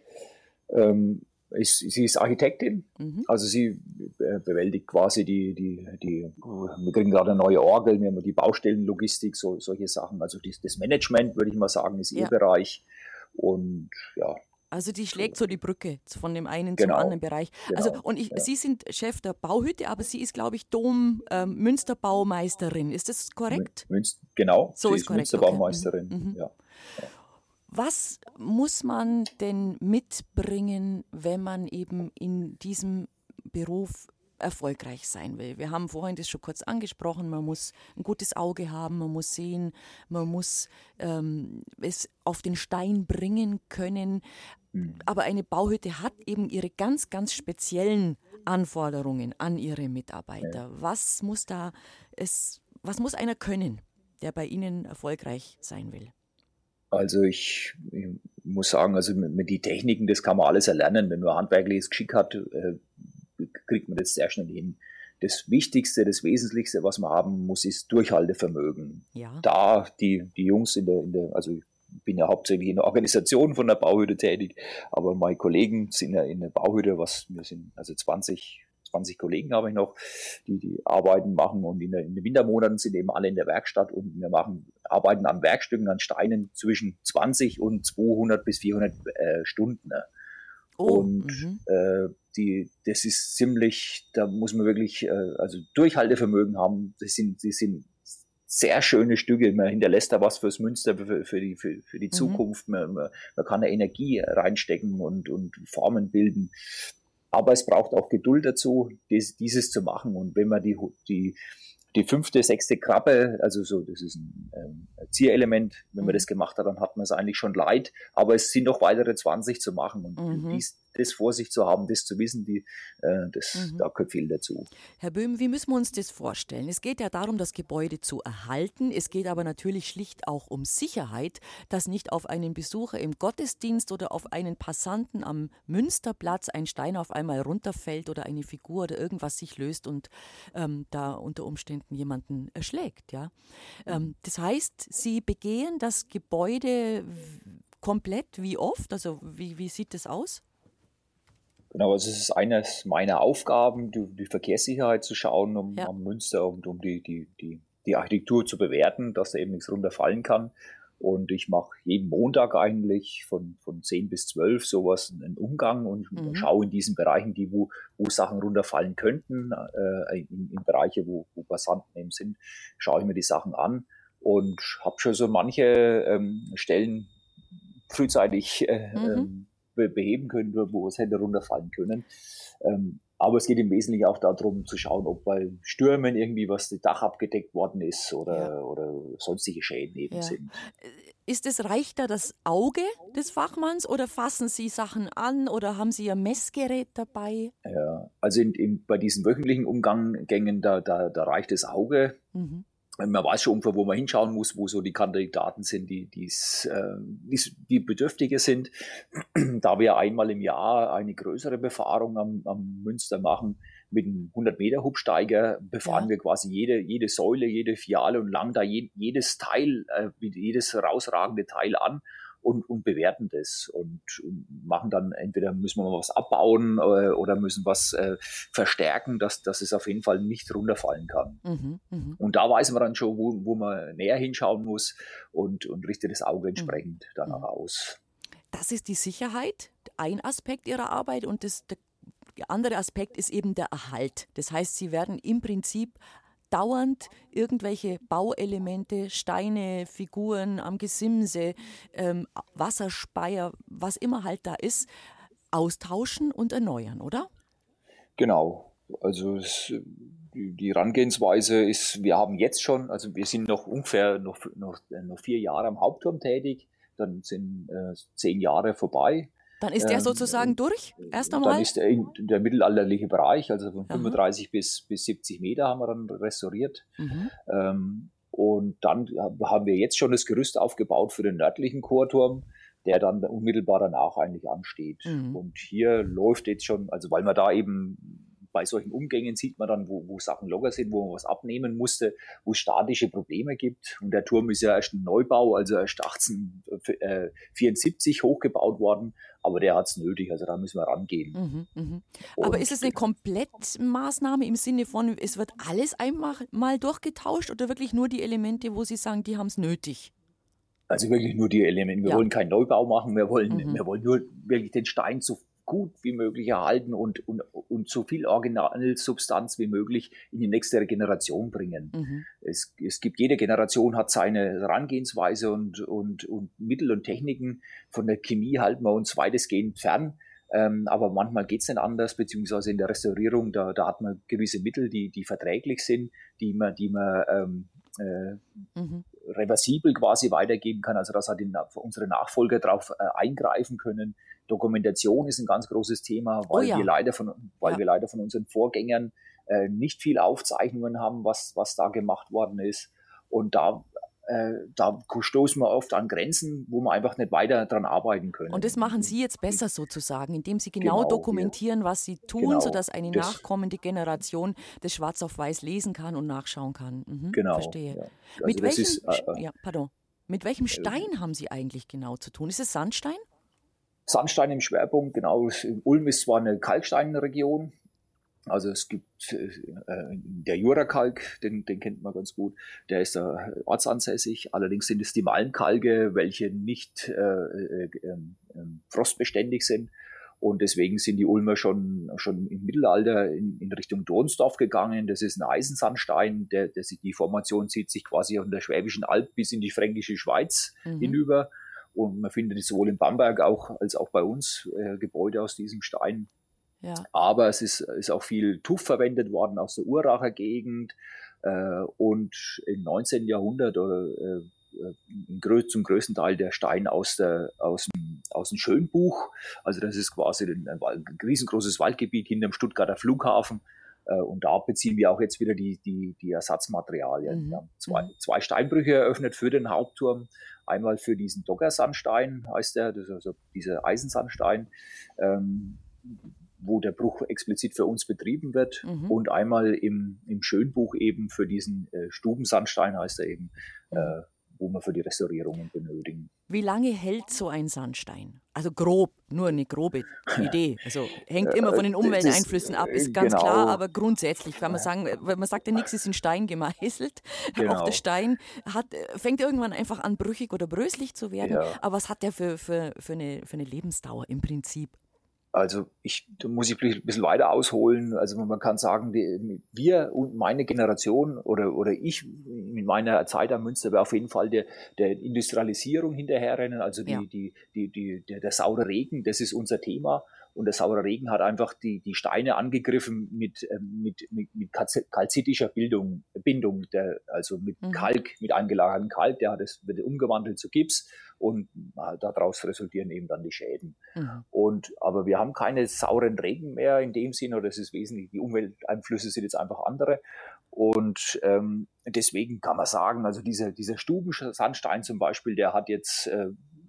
[SPEAKER 3] Ähm, ist, sie ist Architektin,
[SPEAKER 2] Mhm.
[SPEAKER 3] also sie äh, bewältigt quasi die, die, die, wir kriegen gerade eine neue Orgel, wir haben die Baustellenlogistik, so, solche Sachen, also das, das Management, würde ich mal sagen, ist
[SPEAKER 2] Ja.
[SPEAKER 3] ihr Bereich und ja.
[SPEAKER 2] Also die schlägt so die Brücke von dem einen
[SPEAKER 3] Genau.
[SPEAKER 2] zum anderen Bereich.
[SPEAKER 3] Genau.
[SPEAKER 2] Also und ich,
[SPEAKER 3] Ja.
[SPEAKER 2] Sie sind Chef der Bauhütte, aber sie ist, glaube ich, Dom ähm, Münsterbaumeisterin. Ist das korrekt?
[SPEAKER 3] Münster, genau,
[SPEAKER 2] So
[SPEAKER 3] sie
[SPEAKER 2] ist
[SPEAKER 3] ist
[SPEAKER 2] korrekt,
[SPEAKER 3] Münsterbaumeisterin.
[SPEAKER 2] okay. Mhm. Mhm.
[SPEAKER 3] Ja.
[SPEAKER 2] Was muss man denn mitbringen, wenn man eben in diesem Beruf erfolgreich sein will? Wir haben vorhin das schon kurz angesprochen, man muss ein gutes Auge haben, man muss sehen, man muss ähm, es auf den Stein bringen können.
[SPEAKER 3] Mhm.
[SPEAKER 2] Aber eine Bauhütte hat eben ihre ganz, ganz speziellen Anforderungen an ihre Mitarbeiter.
[SPEAKER 3] Ja.
[SPEAKER 2] Was muss da es, was muss einer können, der bei Ihnen erfolgreich sein will?
[SPEAKER 3] Also ich, ich muss sagen, also mit, mit die Techniken, das kann man alles erlernen. Wenn man handwerkliches Geschick hat, äh, kriegt man das sehr schnell hin. Das Wichtigste, das Wesentlichste, was man haben muss, ist Durchhaltevermögen.
[SPEAKER 2] Ja.
[SPEAKER 3] Da die, die Jungs in der, in der, also ich bin ja hauptsächlich in der Organisation von der Bauhütte tätig, aber meine Kollegen sind ja in der Bauhütte, was wir sind, also zwanzig, zwanzig Kollegen habe ich noch, die die Arbeiten machen und in, der, in den Wintermonaten sind eben alle in der Werkstatt und wir machen arbeiten an Werkstücken, an Steinen zwischen zwanzig und zweihundert bis vierhundert äh, Stunden. Ne?
[SPEAKER 2] Oh,
[SPEAKER 3] und
[SPEAKER 2] mhm.
[SPEAKER 3] äh, die, das ist ziemlich, da muss man wirklich äh, also Durchhaltevermögen haben. Das sind, das sind sehr schöne Stücke. Man hinterlässt da was fürs Münster, für, für die, für, für die
[SPEAKER 2] Mhm.
[SPEAKER 3] Zukunft. Man, man, man kann da Energie reinstecken und, und Formen bilden. Aber es braucht auch Geduld dazu, dies, dieses zu machen. Und wenn man die, die, die fünfte, sechste Krabbe, also so, das ist ein ähm, Zierelement, wenn man
[SPEAKER 2] Mhm.
[SPEAKER 3] das gemacht hat, dann hat man es eigentlich schon leid. Aber es sind noch weitere zwanzig zu machen. Und
[SPEAKER 2] Mhm.
[SPEAKER 3] dies, das vor sich zu haben, das zu wissen, die, äh, das,
[SPEAKER 2] Mhm.
[SPEAKER 3] da gehört viel dazu.
[SPEAKER 2] Herr Böhm, wie müssen wir uns das vorstellen? Es geht ja darum, das Gebäude zu erhalten. Es geht aber natürlich schlicht auch um Sicherheit, dass nicht auf einen Besucher im Gottesdienst oder auf einen Passanten am Münsterplatz ein Stein auf einmal runterfällt oder eine Figur oder irgendwas sich löst und ähm, da unter Umständen jemanden erschlägt. Ja? Ähm, das heißt, Sie begehen das Gebäude komplett, wie oft? Also wie, wie sieht das aus?
[SPEAKER 3] Genau, also es ist eines meiner Aufgaben, die, die Verkehrssicherheit zu schauen um,
[SPEAKER 2] Ja.
[SPEAKER 3] am Münster und um die, die, die, die Architektur zu bewerten, dass da eben nichts runterfallen kann. Und ich mache jeden Montag eigentlich von, von zehn bis zwölf sowas einen Umgang und
[SPEAKER 2] Mhm.
[SPEAKER 3] schaue in diesen Bereichen, die, wo, wo Sachen runterfallen könnten, äh, in, in Bereiche, wo, wo Passanten eben sind, schaue ich mir die Sachen an und habe schon so manche ähm, Stellen frühzeitig äh,
[SPEAKER 2] Mhm.
[SPEAKER 3] ähm, beheben können, wo es hätte runterfallen können. Ähm, aber es geht im Wesentlichen auch darum zu schauen, ob bei Stürmen irgendwie was das Dach abgedeckt worden ist oder,
[SPEAKER 2] Ja.
[SPEAKER 3] oder sonstige Schäden eben
[SPEAKER 2] Ja.
[SPEAKER 3] sind.
[SPEAKER 2] Ist es, reicht da das Auge des Fachmanns oder fassen Sie Sachen an oder haben Sie Ihr Messgerät dabei?
[SPEAKER 3] Ja, also in, in, bei diesen wöchentlichen Umgängen, da, da, da reicht das Auge.
[SPEAKER 2] Mhm.
[SPEAKER 3] Man weiß schon ungefähr, wo man hinschauen muss, wo so die Kandidaten sind, die, die's, äh, die's, die Bedürftige sind. Da wir einmal im Jahr eine größere Befahrung am, am Münster machen, mit einem hundert Meter Hubsteiger befahren
[SPEAKER 2] Ja.
[SPEAKER 3] wir quasi jede, jede Säule, jede Fiale und lang da je, jedes Teil, äh, jedes herausragende Teil an und, und bewerten das und, und machen dann, entweder müssen wir mal was abbauen äh, oder müssen was äh, verstärken, dass, dass es auf jeden Fall nicht runterfallen kann.
[SPEAKER 2] Mhm. Mhm.
[SPEAKER 3] Und da weiß man dann schon, wo, wo man näher hinschauen muss und, und richtet das Auge entsprechend
[SPEAKER 2] Mhm.
[SPEAKER 3] danach aus.
[SPEAKER 2] Das ist die Sicherheit, ein Aspekt Ihrer Arbeit und das, der andere Aspekt ist eben der Erhalt. Das heißt, Sie werden im Prinzip dauernd irgendwelche Bauelemente, Steine, Figuren am Gesimse, ähm, Wasserspeier, was immer halt da ist, austauschen und erneuern, oder?
[SPEAKER 3] Genau. Also es, die, die Herangehensweise ist, wir haben jetzt schon, also wir sind noch ungefähr noch, noch, noch vier Jahre am Hauptturm tätig, dann sind äh, zehn Jahre vorbei.
[SPEAKER 2] Dann ist der ähm, sozusagen durch, erst einmal?
[SPEAKER 3] Dann ist der, der mittelalterliche Bereich, also von fünfunddreißig bis, bis siebzig Meter haben wir dann restauriert. Mhm. Ähm, und dann haben wir jetzt schon das Gerüst aufgebaut für den nördlichen Chorturm, der dann unmittelbar danach eigentlich ansteht. Mhm. Und hier läuft jetzt schon, also weil man da eben bei solchen Umgängen sieht man dann, wo, wo Sachen locker sind, wo man was abnehmen musste, wo es statische Probleme gibt. Und der Turm ist ja erst ein Neubau, also erst achtzehnhundertvierundsiebzig hochgebaut worden. Aber der hat es nötig, also da müssen wir rangehen.
[SPEAKER 2] Mhm, mh. Aber ist es eine Komplettmaßnahme im Sinne von, es wird alles einmal mal durchgetauscht oder wirklich nur die Elemente, wo Sie sagen, die haben es nötig?
[SPEAKER 3] Also wirklich nur die Elemente. Wir ja. wollen keinen Neubau machen, wir wollen, mhm. wir wollen nur wirklich den Stein so gut wie möglich erhalten und, und, und so viel Originalsubstanz wie möglich in die nächste Generation bringen. Mhm. Es, es gibt, jede Generation hat seine Herangehensweise und, und, und Mittel und Techniken. Von der Chemie halten wir uns weitestgehend fern. Ähm, aber manchmal geht es nicht anders, beziehungsweise in der Restaurierung, da, da hat man gewisse Mittel, die, die verträglich sind, die man, die man ähm, äh, mhm. reversibel quasi weitergeben kann, also dass halt die, unsere Nachfolger darauf äh, eingreifen können. Dokumentation ist ein ganz großes Thema, weil, oh ja. wir, leider von, weil ja. wir leider von unseren Vorgängern äh, nicht viel Aufzeichnungen haben, was, was da gemacht worden ist. Und da, äh, da stoßen wir oft an Grenzen, wo wir einfach nicht weiter dran arbeiten können.
[SPEAKER 2] Und das machen Sie jetzt besser sozusagen, indem Sie genau, genau dokumentieren, ja. was Sie tun, genau, sodass eine das, nachkommende Generation das schwarz auf weiß lesen kann und nachschauen kann. Mhm,
[SPEAKER 3] genau.
[SPEAKER 2] Verstehe.
[SPEAKER 3] Ja. Also
[SPEAKER 2] Mit, welchem,
[SPEAKER 3] ist, äh,
[SPEAKER 2] ja, pardon. Mit welchem Stein äh, haben Sie eigentlich genau zu tun? Ist es Sandstein?
[SPEAKER 3] Sandstein im Schwerpunkt, genau. Ulm ist zwar eine Kalksteinregion, also es gibt äh, der Jurakalk, den, den kennt man ganz gut, der ist da ortsansässig. Allerdings sind es die Malmkalke, welche nicht äh, äh, äh, frostbeständig sind. Und deswegen sind die Ulmer schon, schon im Mittelalter in, in Richtung Donsdorf gegangen. Das ist ein Eisensandstein, der, der sich, die Formation zieht sich quasi von der Schwäbischen Alb bis in die fränkische Schweiz mhm. hinüber. Und man findet sowohl in Bamberg auch, als auch bei uns äh, Gebäude aus diesem Stein. Ja. Aber es ist, ist auch viel Tuff verwendet worden aus der Uracher Gegend. Äh, und im neunzehnten Jahrhundert oder äh, Grö- zum größten Teil der Stein aus, der, aus, dem, aus dem Schönbuch. Also das ist quasi ein, ein, ein riesengroßes Waldgebiet hinterm Stuttgarter Flughafen. Und da beziehen wir auch jetzt wieder die, die, die Ersatzmaterialien. Mhm. Wir haben zwei, zwei Steinbrüche eröffnet für den Hauptturm. Einmal für diesen Doggersandstein, heißt der, das ist also dieser Eisensandstein, ähm, wo der Bruch explizit für uns betrieben wird. Mhm. Und einmal im, im Schönbuch eben für diesen äh, Stubensandstein, heißt er eben, mhm. äh, wo wir für die Restaurierungen benötigen.
[SPEAKER 2] Wie lange hält so ein Sandstein? Also grob, nur eine grobe Idee. Also hängt immer von den Umwelteinflüssen ab, ist ganz genau. klar, aber grundsätzlich kann man sagen, weil man sagt ja, nichts ist in Stein gemeißelt. Genau. Auch der Stein hat, fängt irgendwann einfach an, brüchig oder bröslich zu werden. Ja. Aber was hat der für, für, für, eine, für eine Lebensdauer im Prinzip?
[SPEAKER 3] Also ich, da muss ich ein bisschen weiter ausholen. Also man kann sagen, die, wir und meine Generation oder, oder ich in meiner Zeit am Münster war auf jeden Fall der, der Industrialisierung hinterherrennen. Also die, ja. die, die, die, der, der saure Regen, das ist unser Thema. Und der saure Regen hat einfach die, die Steine angegriffen mit, mit, mit, mit kalzitischer Bildung, Bindung, der, also mit mhm. Kalk, mit eingelagertem Kalk, der hat es wird umgewandelt zu Gips und daraus resultieren eben dann die Schäden. Mhm. Und, aber wir haben keine sauren Regen mehr in dem Sinne, oder es ist wesentlich, die Umwelteinflüsse sind jetzt einfach andere. Und ähm, deswegen kann man sagen, also dieser, dieser Stubensandstein zum Beispiel, der hat jetzt äh,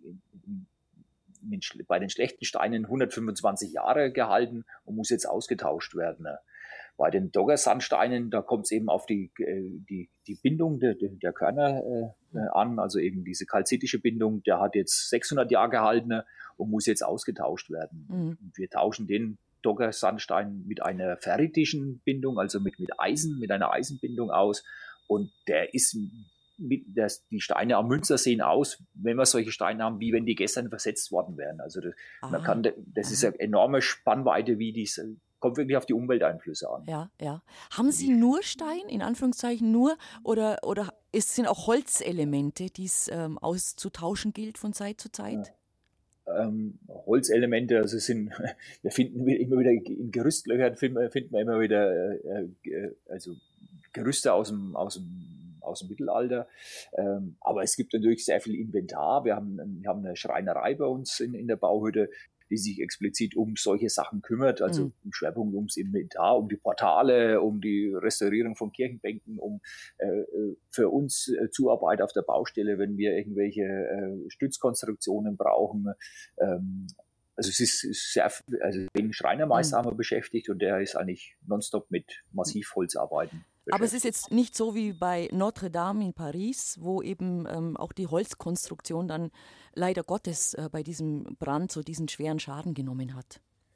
[SPEAKER 3] bei den schlechten Steinen hundertfünfundzwanzig Jahre gehalten und muss jetzt ausgetauscht werden. Bei den Doggersandsteinen, da kommt es eben auf die, die, die Bindung der, der Körner äh, an, also eben diese kalzitische Bindung, der hat jetzt sechshundert Jahre gehalten und muss jetzt ausgetauscht werden. Mhm. Und wir tauschen den Doggersandstein mit einer ferritischen Bindung, also mit, mit Eisen, mit einer Eisenbindung aus, und der ist Mit, das, die Steine am Münster sehen aus, wenn wir solche Steine haben, wie wenn die gestern versetzt worden wären. Also das, man kann, das ist eine enorme Spannweite, wie dies kommt wirklich auf die Umwelteinflüsse an.
[SPEAKER 2] Ja, ja. Haben Sie nur Stein, in Anführungszeichen nur, oder, oder es sind auch Holzelemente, die es ähm, auszutauschen gilt von Zeit zu Zeit?
[SPEAKER 3] Ja. Ähm, Holzelemente, also sind, wir finden immer wieder in Gerüstlöchern finden, finden wir immer wieder äh, äh, also Gerüste aus dem, aus dem aus dem Mittelalter. Ähm, aber es gibt natürlich sehr viel Inventar. Wir haben, wir haben eine Schreinerei bei uns in, in der Bauhütte, die sich explizit um solche Sachen kümmert, also mhm. im Schwerpunkt ums Inventar, um die Portale, um die Restaurierung von Kirchenbänken, um äh, für uns äh, Zuarbeit auf der Baustelle, wenn wir irgendwelche äh, Stützkonstruktionen brauchen. Ähm, also es ist, ist sehr, also den Schreinermeister mhm. haben wir beschäftigt und der ist eigentlich nonstop mit Massivholzarbeiten.
[SPEAKER 2] Aber es ist jetzt nicht so wie bei Notre Dame in Paris, wo eben ähm, auch die Holzkonstruktion dann leider Gottes äh, bei diesem Brand so diesen schweren Schaden genommen hat.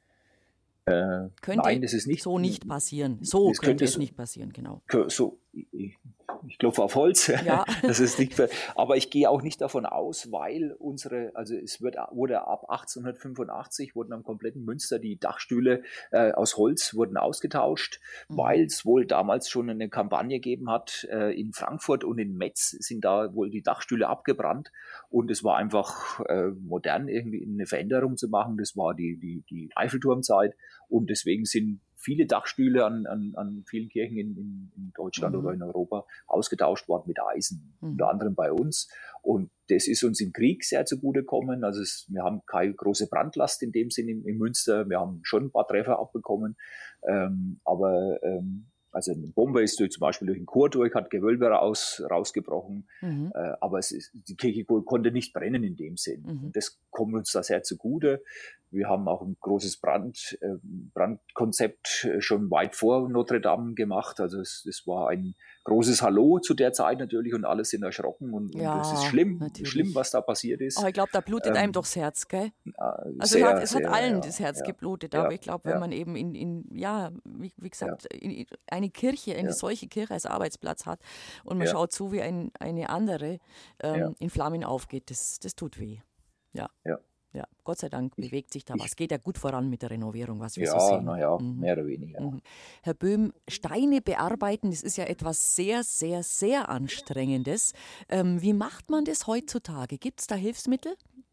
[SPEAKER 3] Äh,
[SPEAKER 2] könnte
[SPEAKER 3] nein, das ist nicht,
[SPEAKER 2] so nicht passieren. So könnte, könnte es so, nicht passieren, genau.
[SPEAKER 3] So, ich, ich klopfe auf Holz. Ja. Das ist nicht für, aber ich gehe auch nicht davon aus, weil unsere, also es wird, wurde ab achtzehnhundertfünfundachtzig wurden am kompletten Münster die Dachstühle äh, aus Holz wurden ausgetauscht, mhm. weil es wohl damals schon eine Kampagne gegeben hat. Äh, in Frankfurt und in Metz sind da wohl die Dachstühle abgebrannt und es war einfach äh, modern, irgendwie eine Veränderung zu machen. Das war die, die, die Eiffelturmzeit. Und deswegen sind viele Dachstühle an, an, an vielen Kirchen in, in, in Deutschland mhm. oder in Europa ausgetauscht worden mit Eisen, mhm. unter anderem bei uns. Und das ist uns im Krieg sehr zugutekommen. Also es, wir haben keine große Brandlast in dem Sinn in, in Münster. Wir haben schon ein paar Treffer abbekommen. Ähm, aber ähm, also eine Bombe ist durch, zum Beispiel durch den Chor durch, hat Gewölbe raus, rausgebrochen. Mhm. Äh, aber es ist, die Kirche konnte nicht brennen in dem Sinn. Mhm. Und das kommt uns da sehr zugute. Wir haben auch ein großes Brand, äh, Brandkonzept schon weit vor Notre Dame gemacht. Also es, es war ein großes Hallo zu der Zeit natürlich und alle sind erschrocken und,
[SPEAKER 2] ja,
[SPEAKER 3] und es ist schlimm,
[SPEAKER 2] natürlich.
[SPEAKER 3] schlimm, was da passiert ist.
[SPEAKER 2] Aber ich glaube, da blutet ähm, einem doch das Herz, gell? Also
[SPEAKER 3] sehr,
[SPEAKER 2] es hat, es
[SPEAKER 3] sehr,
[SPEAKER 2] hat allen
[SPEAKER 3] ja,
[SPEAKER 2] das Herz
[SPEAKER 3] ja,
[SPEAKER 2] geblutet,
[SPEAKER 3] ja,
[SPEAKER 2] aber ich glaube, wenn
[SPEAKER 3] ja.
[SPEAKER 2] man eben in, in ja, wie, wie gesagt,
[SPEAKER 3] ja.
[SPEAKER 2] in eine Kirche, eine
[SPEAKER 3] ja.
[SPEAKER 2] solche Kirche als Arbeitsplatz hat und man
[SPEAKER 3] ja.
[SPEAKER 2] schaut zu, wie ein, eine andere ähm,
[SPEAKER 3] ja.
[SPEAKER 2] in Flammen aufgeht, das, das tut weh. Ja.
[SPEAKER 3] ja.
[SPEAKER 2] Ja, Gott sei Dank bewegt sich da
[SPEAKER 3] ich,
[SPEAKER 2] was. Geht ja gut voran mit der Renovierung, was wir
[SPEAKER 3] ja,
[SPEAKER 2] so sehen.
[SPEAKER 3] Na ja,
[SPEAKER 2] mhm.
[SPEAKER 3] mehr oder weniger.
[SPEAKER 2] Mhm. Herr Böhm, Steine bearbeiten, das ist ja etwas sehr, sehr, sehr Anstrengendes. Ähm, wie macht man das heutzutage? Gibt es da Hilfsmittel?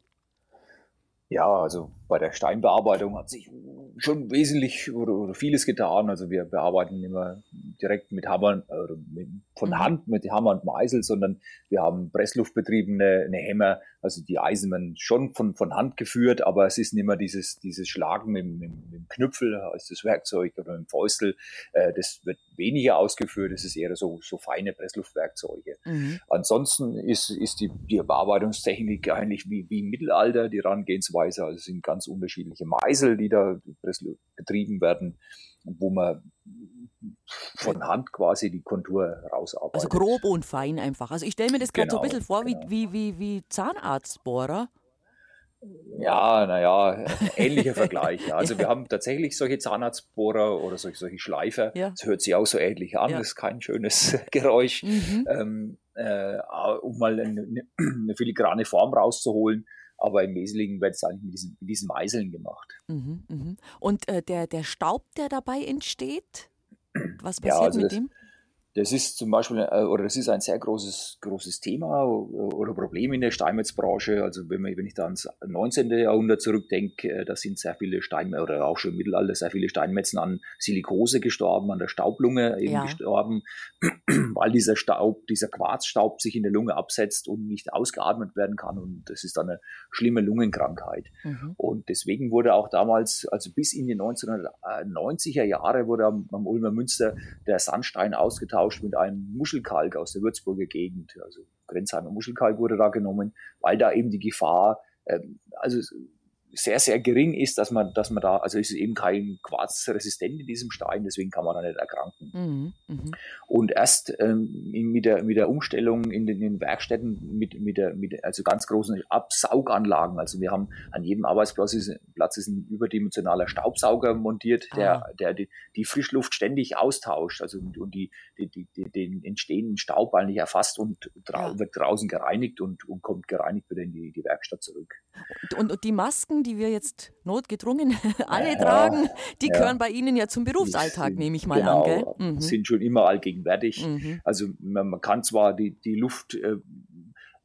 [SPEAKER 3] Ja, also bei der Steinbearbeitung hat sich schon wesentlich oder, oder vieles getan. Also wir bearbeiten immer direkt mit Hammer, oder mit, von mhm. Hand mit Hammer und Meißel, sondern wir haben pressluftbetriebene eine Hämmer. Also die Eisen werden schon von, von Hand geführt, aber es ist nicht mehr dieses, dieses Schlagen mit, mit, mit dem Knüpfel als das Werkzeug oder mit dem Fäustel. Äh, das wird weniger ausgeführt. Es ist eher so, so feine Pressluftwerkzeuge. Mhm. Ansonsten ist, ist die, die Bearbeitungstechnik eigentlich wie, wie im Mittelalter, die Herangehensweise. Also es sind ganz unterschiedliche Meißel, die da betrieben werden, wo man von Hand quasi die Kontur rausarbeitet.
[SPEAKER 2] Also grob und fein einfach. Also ich stelle mir das gerade
[SPEAKER 3] genau,
[SPEAKER 2] so ein bisschen vor
[SPEAKER 3] genau.
[SPEAKER 2] wie, wie, wie Zahnarztbohrer.
[SPEAKER 3] Ja, naja, ähnlicher Vergleich. Ja. Also wir haben tatsächlich solche Zahnarztbohrer oder solche, solche Schleifer. Ja. Das hört sich auch so ähnlich an. Ja. Das ist kein schönes Geräusch. Mhm. Ähm, äh, um mal eine, eine filigrane Form rauszuholen. Aber im Wesentlichen wird es eigentlich mit diesen, mit diesen Meißeln gemacht.
[SPEAKER 2] Mhm, mh. Und äh, der, der Staub, der dabei entsteht, was passiert
[SPEAKER 3] ja, also
[SPEAKER 2] mit
[SPEAKER 3] das,
[SPEAKER 2] dem?
[SPEAKER 3] Das ist zum Beispiel, oder das ist ein sehr großes, großes Thema oder Problem in der Steinmetzbranche. Also wenn, man, wenn ich da ans neunzehnten Jahrhundert zurückdenke, da sind sehr viele Steinmetzer, oder auch schon im Mittelalter, sehr viele Steinmetzen an Silikose gestorben, an der Staublunge eben ja. gestorben, weil dieser Staub, dieser Quarzstaub sich in der Lunge absetzt und nicht ausgeatmet werden kann. Und das ist dann eine schlimme Lungenkrankheit. Mhm. Und deswegen wurde auch damals, also bis in die neunzehnhundertneunziger Jahre, wurde am, am Ulmer Münster der Sandstein ausgetauscht mit einem Muschelkalk aus der Würzburger Gegend. Also Grenzheimer Muschelkalk wurde da genommen, weil da eben die Gefahr, äh, also sehr, sehr gering ist, dass man, dass man da, also ist es eben kein Quarzresistent in diesem Stein, deswegen kann man da nicht erkranken. Mhm, mh. Und erst ähm, mit, der, mit der Umstellung in den, in den Werkstätten, mit, mit der, mit, also ganz großen Absauganlagen, also wir haben an jedem Arbeitsplatz ist, Platz ist ein überdimensionaler Staubsauger montiert, der, ah. der die, die Frischluft ständig austauscht, also und, und die, die, die, die, den entstehenden Staub eigentlich erfasst und drau- ja. wird draußen gereinigt und, und kommt gereinigt wieder in die, die Werkstatt zurück.
[SPEAKER 2] Und, und die Masken, die wir jetzt notgedrungen alle ja, tragen, die ja. gehören bei Ihnen ja zum Berufsalltag, nehme ich mal
[SPEAKER 3] genau,
[SPEAKER 2] an. Gell? Mhm.
[SPEAKER 3] Sind schon immer allgegenwärtig. Mhm. Also man, man kann zwar die, die Luft äh,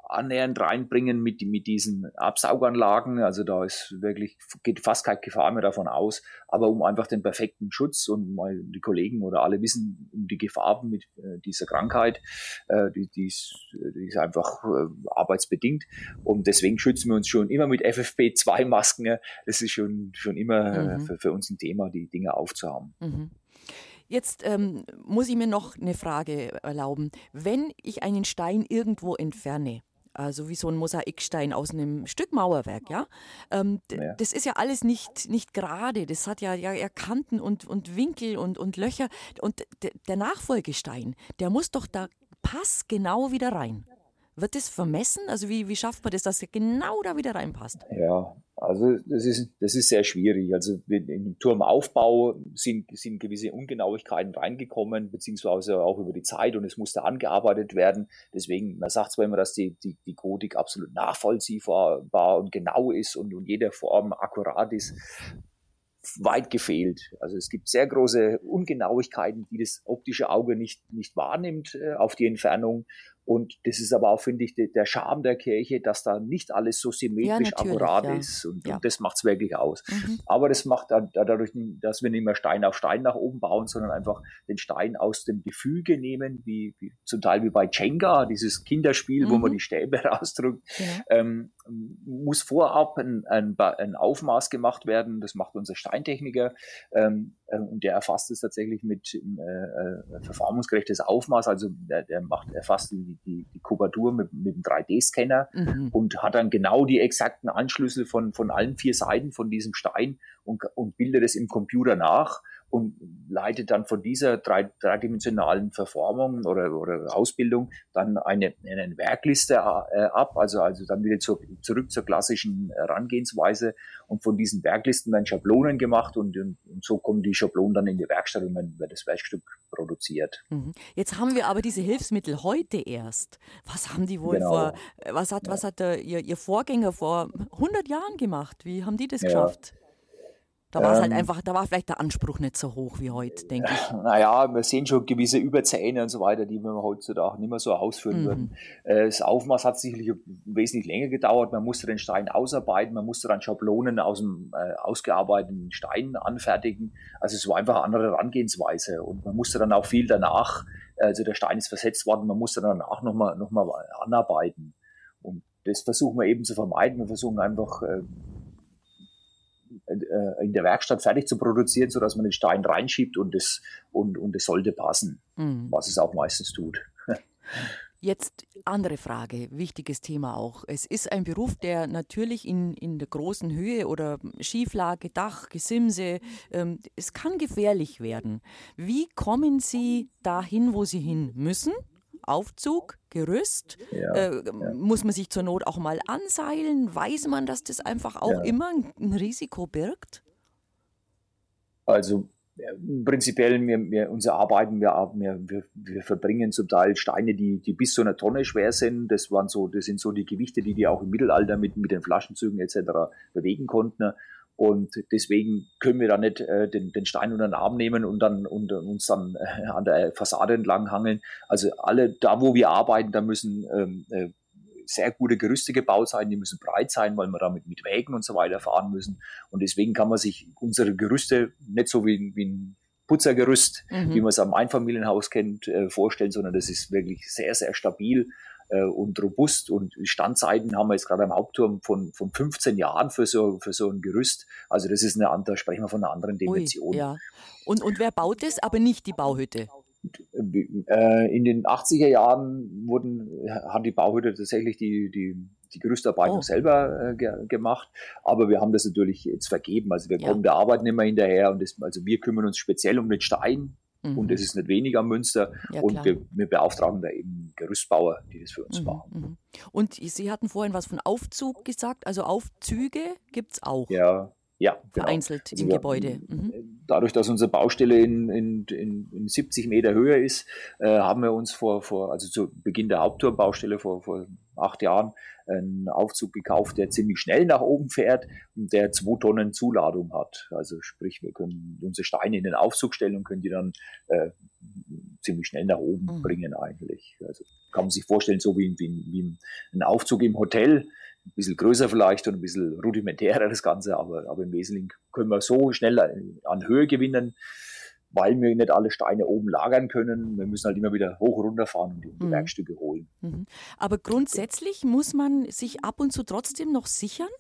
[SPEAKER 3] annähernd reinbringen mit, mit diesen Absauganlagen. Also da ist wirklich, geht fast keine Gefahr mehr davon aus. Aber um einfach den perfekten Schutz, und mal die Kollegen oder alle wissen um die Gefahr mit äh, dieser Krankheit, äh, die, die, ist, die ist einfach äh, arbeitsbedingt. Und deswegen schützen wir uns schon immer mit F F P zwei Masken. Das ist schon, schon immer äh,
[SPEAKER 2] Mhm.
[SPEAKER 3] für, für uns ein Thema, die Dinge aufzuhaben.
[SPEAKER 2] Mhm. Jetzt ähm, muss ich mir noch eine Frage erlauben. Wenn ich einen Stein irgendwo entferne, also wie so ein Mosaikstein aus einem Stück Mauerwerk, ja, ähm, d-
[SPEAKER 3] Ja.
[SPEAKER 2] das ist ja alles nicht, nicht gerade, das hat ja, ja, ja Kanten und, und Winkel und, und Löcher. Und d- der Nachfolgestein, der muss doch da passgenau wieder rein. Wird das vermessen? Also wie, wie schafft man das, dass er genau da wieder reinpasst?
[SPEAKER 3] Ja, also das ist, das ist sehr schwierig. Also im Turmaufbau sind, sind gewisse Ungenauigkeiten reingekommen, beziehungsweise auch über die Zeit, und es musste angearbeitet werden. Deswegen, man sagt zwar immer, dass die, die, die Gotik absolut nachvollziehbar und genau ist und in jeder Form akkurat ist. Weit gefehlt. Also es gibt sehr große Ungenauigkeiten, die das optische Auge nicht, nicht wahrnimmt äh, auf die Entfernung. Und das ist aber auch, finde ich, de, der Charme der Kirche, dass da nicht alles so symmetrisch
[SPEAKER 2] Ja, natürlich,
[SPEAKER 3] akkurat
[SPEAKER 2] ja.
[SPEAKER 3] ist. Und,
[SPEAKER 2] Ja.
[SPEAKER 3] und das macht es wirklich aus.
[SPEAKER 2] Mhm.
[SPEAKER 3] Aber das macht dann dadurch, dass wir nicht mehr Stein auf Stein nach oben bauen, sondern einfach den Stein aus dem Gefüge nehmen, wie, wie zum Teil wie bei Jenga, dieses Kinderspiel,
[SPEAKER 2] Mhm.
[SPEAKER 3] wo man die Stäbe rausdrückt.
[SPEAKER 2] Genau.
[SPEAKER 3] Ähm, muss vorab ein, ein, ein Aufmaß gemacht werden. Das macht unser Steintechniker. Ähm, und der erfasst es tatsächlich mit äh, verformungsgerechtes Aufmaß. Also der, der macht, erfasst die, die, die Kubatur mit, mit einem drei D Scanner
[SPEAKER 2] Mhm.
[SPEAKER 3] und hat dann genau die exakten Anschlüsse von, von allen vier Seiten von diesem Stein und, und bildet es im Computer nach und leitet dann von dieser drei, dreidimensionalen Verformung oder, oder Ausbildung dann eine, eine Werkliste äh, ab, also, also dann wieder zur, zurück zur klassischen Herangehensweise, und von diesen Werklisten werden Schablonen gemacht und, und, und so kommen die Schablonen dann in die Werkstatt und dann wird das Werkstück produziert.
[SPEAKER 2] Mhm. Jetzt haben wir aber diese Hilfsmittel heute erst. Was haben die wohl
[SPEAKER 3] Genau.
[SPEAKER 2] vor, was hat,
[SPEAKER 3] Ja.
[SPEAKER 2] was hat der, ihr, ihr Vorgänger vor hundert Jahren gemacht? Wie haben die das
[SPEAKER 3] Ja.
[SPEAKER 2] geschafft? Da war es halt
[SPEAKER 3] Ähm,
[SPEAKER 2] einfach, da war vielleicht der Anspruch nicht so hoch wie heute, denke ich.
[SPEAKER 3] Naja, wir sehen schon gewisse Überzähne und so weiter, die wir heutzutage nicht mehr so ausführen
[SPEAKER 2] Mhm.
[SPEAKER 3] würden. Äh, Das Aufmaß hat sicherlich wesentlich länger gedauert. Man musste den Stein ausarbeiten, man musste dann Schablonen aus dem äh, ausgearbeiteten Stein anfertigen. Also es war einfach eine andere Herangehensweise, und man musste dann auch viel danach, also der Stein ist versetzt worden, man musste danach nochmal noch mal anarbeiten. Und das versuchen wir eben zu vermeiden. Wir versuchen einfach äh, in der Werkstatt fertig zu produzieren, sodass man den Stein reinschiebt und es und, und es sollte passen,
[SPEAKER 2] Mhm.
[SPEAKER 3] was es auch meistens tut.
[SPEAKER 2] Jetzt andere Frage, wichtiges Thema auch. Es ist ein Beruf, der natürlich in, in der großen Höhe oder Schieflage, Dach, Gesimse, ähm, es kann gefährlich werden. Wie kommen Sie dahin, wo Sie hin müssen? Aufzug, Gerüst?
[SPEAKER 3] Ja,
[SPEAKER 2] äh,
[SPEAKER 3] ja.
[SPEAKER 2] Muss man sich zur Not auch mal anseilen? Weiß man, dass das einfach auch
[SPEAKER 3] Ja.
[SPEAKER 2] immer ein, ein Risiko birgt?
[SPEAKER 3] Also äh, prinzipiell, wir, wir, unser Arbeiten, wir, wir, wir, wir verbringen zum Teil Steine, die, die bis zu einer Tonne schwer sind. Das waren so, das sind so die Gewichte, die die auch im Mittelalter mit, mit den Flaschenzügen et cetera bewegen konnten. Und deswegen können wir da nicht äh, den, den Stein unter den Arm nehmen und dann und, uns dann äh, an der Fassade entlang hangeln. Also alle, da wo wir arbeiten, da müssen ähm, äh, sehr gute Gerüste gebaut sein, die müssen breit sein, weil wir damit mit Wägen und so weiter fahren müssen. Und deswegen kann man sich unsere Gerüste nicht so wie, wie ein Putzergerüst,
[SPEAKER 2] Mhm.
[SPEAKER 3] wie man es am Einfamilienhaus kennt, äh, vorstellen, sondern das ist wirklich sehr, sehr stabil äh, und robust. Und Standzeiten haben wir jetzt gerade am Hauptturm von, von fünfzehn Jahren für so, für so ein Gerüst. Also das ist eine andere, sprechen wir von einer anderen Dimension.
[SPEAKER 2] Ui, ja. Und, und wer baut das? Aber nicht die Bauhütte.
[SPEAKER 3] In den achtziger Jahren wurden, haben die Bauhütte tatsächlich die, die, die Gerüstarbeitung
[SPEAKER 2] Oh.
[SPEAKER 3] selber äh, ge, gemacht, aber wir haben das natürlich jetzt vergeben. Also wir
[SPEAKER 2] Ja.
[SPEAKER 3] kommen der Arbeit nicht mehr hinterher, und das, also wir kümmern uns speziell um den Stein,
[SPEAKER 2] Mhm.
[SPEAKER 3] und das ist nicht weniger am Münster,
[SPEAKER 2] Ja,
[SPEAKER 3] und
[SPEAKER 2] klar.
[SPEAKER 3] wir, wir beauftragen da eben Gerüstbauer, die das für uns
[SPEAKER 2] Mhm,
[SPEAKER 3] machen.
[SPEAKER 2] mhm. Und Sie hatten vorhin was von Aufzug gesagt, also Aufzüge gibt es auch
[SPEAKER 3] Ja, ja, genau.
[SPEAKER 2] vereinzelt
[SPEAKER 3] Also
[SPEAKER 2] im
[SPEAKER 3] wir-
[SPEAKER 2] Gebäude. Mhm.
[SPEAKER 3] Dadurch, dass unsere Baustelle in, in, in, in siebzig Meter Höhe ist, äh, haben wir uns vor, vor, also zu Beginn der Hauptturmbaustelle vor, vor acht Jahren einen Aufzug gekauft, der ziemlich schnell nach oben fährt und der zwei Tonnen Zuladung hat. Also sprich, wir können unsere Steine in den Aufzug stellen und können die dann äh, ziemlich schnell nach oben
[SPEAKER 2] Mhm.
[SPEAKER 3] bringen eigentlich. Also kann man sich vorstellen, so wie, wie, wie ein Aufzug im Hotel, ein bisschen größer vielleicht und ein bisschen rudimentärer das Ganze, aber, aber im Wesentlichen können wir so schnell an Höhe gewinnen, weil wir nicht alle Steine oben lagern können. Wir müssen halt immer wieder hoch runterfahren und die, die
[SPEAKER 2] Mhm.
[SPEAKER 3] Werkstücke holen.
[SPEAKER 2] Mhm. Aber grundsätzlich muss man sich ab und zu trotzdem noch sichern?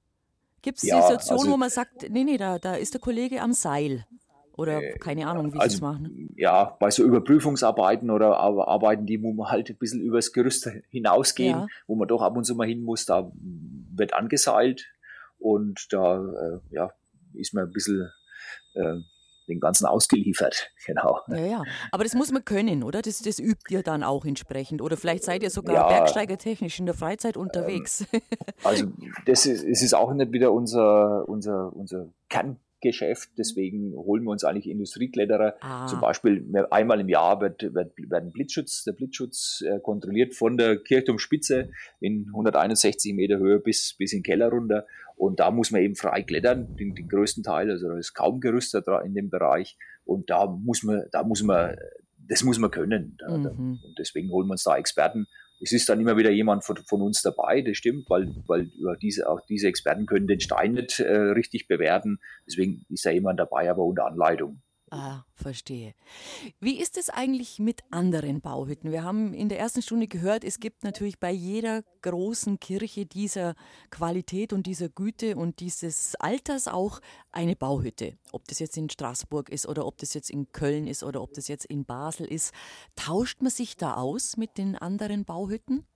[SPEAKER 2] Gibt es
[SPEAKER 3] Ja,
[SPEAKER 2] Situationen,
[SPEAKER 3] also
[SPEAKER 2] wo man sagt, nee, nee, da, da ist der Kollege am Seil? Oder keine Ahnung, wie sie es
[SPEAKER 3] Also
[SPEAKER 2] machen.
[SPEAKER 3] ja, bei so Überprüfungsarbeiten oder Ar- Arbeiten, die wo man halt ein bisschen übers Gerüst hinausgehen,
[SPEAKER 2] Ja.
[SPEAKER 3] wo man doch ab und zu mal hin muss, da wird angeseilt und da äh, ja, ist man ein bisschen äh, dem Ganzen ausgeliefert. Genau.
[SPEAKER 2] Ja, ja. Aber das muss man können, oder? Das, das übt ihr dann auch entsprechend. Oder vielleicht seid ihr sogar
[SPEAKER 3] Ja,
[SPEAKER 2] bergsteigertechnisch in der Freizeit unterwegs.
[SPEAKER 3] also das ist, es ist auch nicht wieder unser, unser, unser Kerngeschäft, deswegen holen wir uns eigentlich Industriekletterer. Zum
[SPEAKER 2] Ah,
[SPEAKER 3] Beispiel einmal im Jahr wird, wird, werden Blitzschutz, der Blitzschutz äh, kontrolliert von der Kirchturmspitze in hunderteinundsechzig Meter Höhe bis, bis in den Keller runter. Und da muss man eben frei klettern, den, den größten Teil, also da ist kaum Gerüst da in dem Bereich. Und da muss man, da muss man, das muss man können. Da, da,
[SPEAKER 2] mhm.
[SPEAKER 3] und deswegen holen wir uns da Experten. Es ist dann immer wieder jemand von, von uns dabei, das stimmt, weil, weil über diese, auch diese Experten können den Stein nicht äh, richtig bewerten. Deswegen ist da jemand dabei, aber unter Anleitung.
[SPEAKER 2] Ah, verstehe. Wie ist es eigentlich mit anderen Bauhütten? Wir haben in der ersten Stunde gehört, es gibt natürlich bei jeder großen Kirche dieser Qualität und dieser Güte und dieses Alters auch eine Bauhütte. Ob das jetzt in Straßburg ist oder ob das jetzt in Köln ist oder ob das jetzt in Basel ist. Tauscht man sich da aus mit den anderen Bauhütten?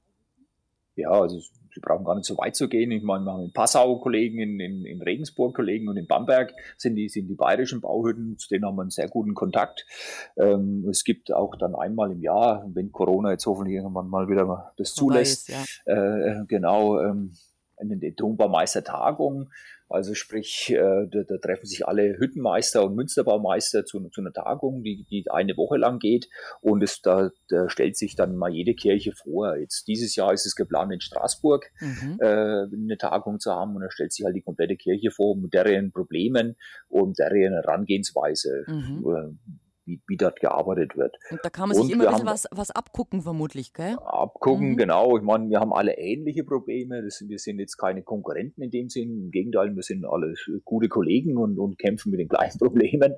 [SPEAKER 3] Ja, also Sie brauchen gar nicht so weit zu gehen. Ich meine, wir haben in Passau Kollegen, in, in, in Regensburg Kollegen und in Bamberg sind die, sind die bayerischen Bauhütten, zu denen haben wir einen sehr guten Kontakt. Ähm, es gibt auch dann einmal im Jahr, wenn Corona jetzt hoffentlich irgendwann mal wieder mal das
[SPEAKER 2] Vorbei
[SPEAKER 3] zulässt,
[SPEAKER 2] ist, ja.
[SPEAKER 3] äh, genau, ähm, eine Dombaumeistertagung. Also sprich, äh, da, da treffen sich alle Hüttenmeister und Münsterbaumeister zu, zu einer Tagung, die, die eine Woche lang geht. Und es, da, da stellt sich dann mal jede Kirche vor. Jetzt dieses Jahr ist es geplant, in Straßburg
[SPEAKER 2] Mhm.
[SPEAKER 3] äh, eine Tagung zu haben. Und da stellt sich halt die komplette Kirche vor mit deren Problemen und deren Herangehensweise,
[SPEAKER 2] Mhm.
[SPEAKER 3] äh, wie, wie dort gearbeitet wird.
[SPEAKER 2] Und da kann man sich
[SPEAKER 3] Und
[SPEAKER 2] immer ein
[SPEAKER 3] wir
[SPEAKER 2] bisschen
[SPEAKER 3] haben
[SPEAKER 2] was, was abgucken, vermutlich, gell?
[SPEAKER 3] abgucken,
[SPEAKER 2] Mhm.
[SPEAKER 3] genau. Ich meine, wir haben alle ähnliche Probleme. Das sind, wir sind jetzt keine Konkurrenten in dem Sinn. Im Gegenteil, wir sind alle gute Kollegen und, und kämpfen mit den gleichen Problemen.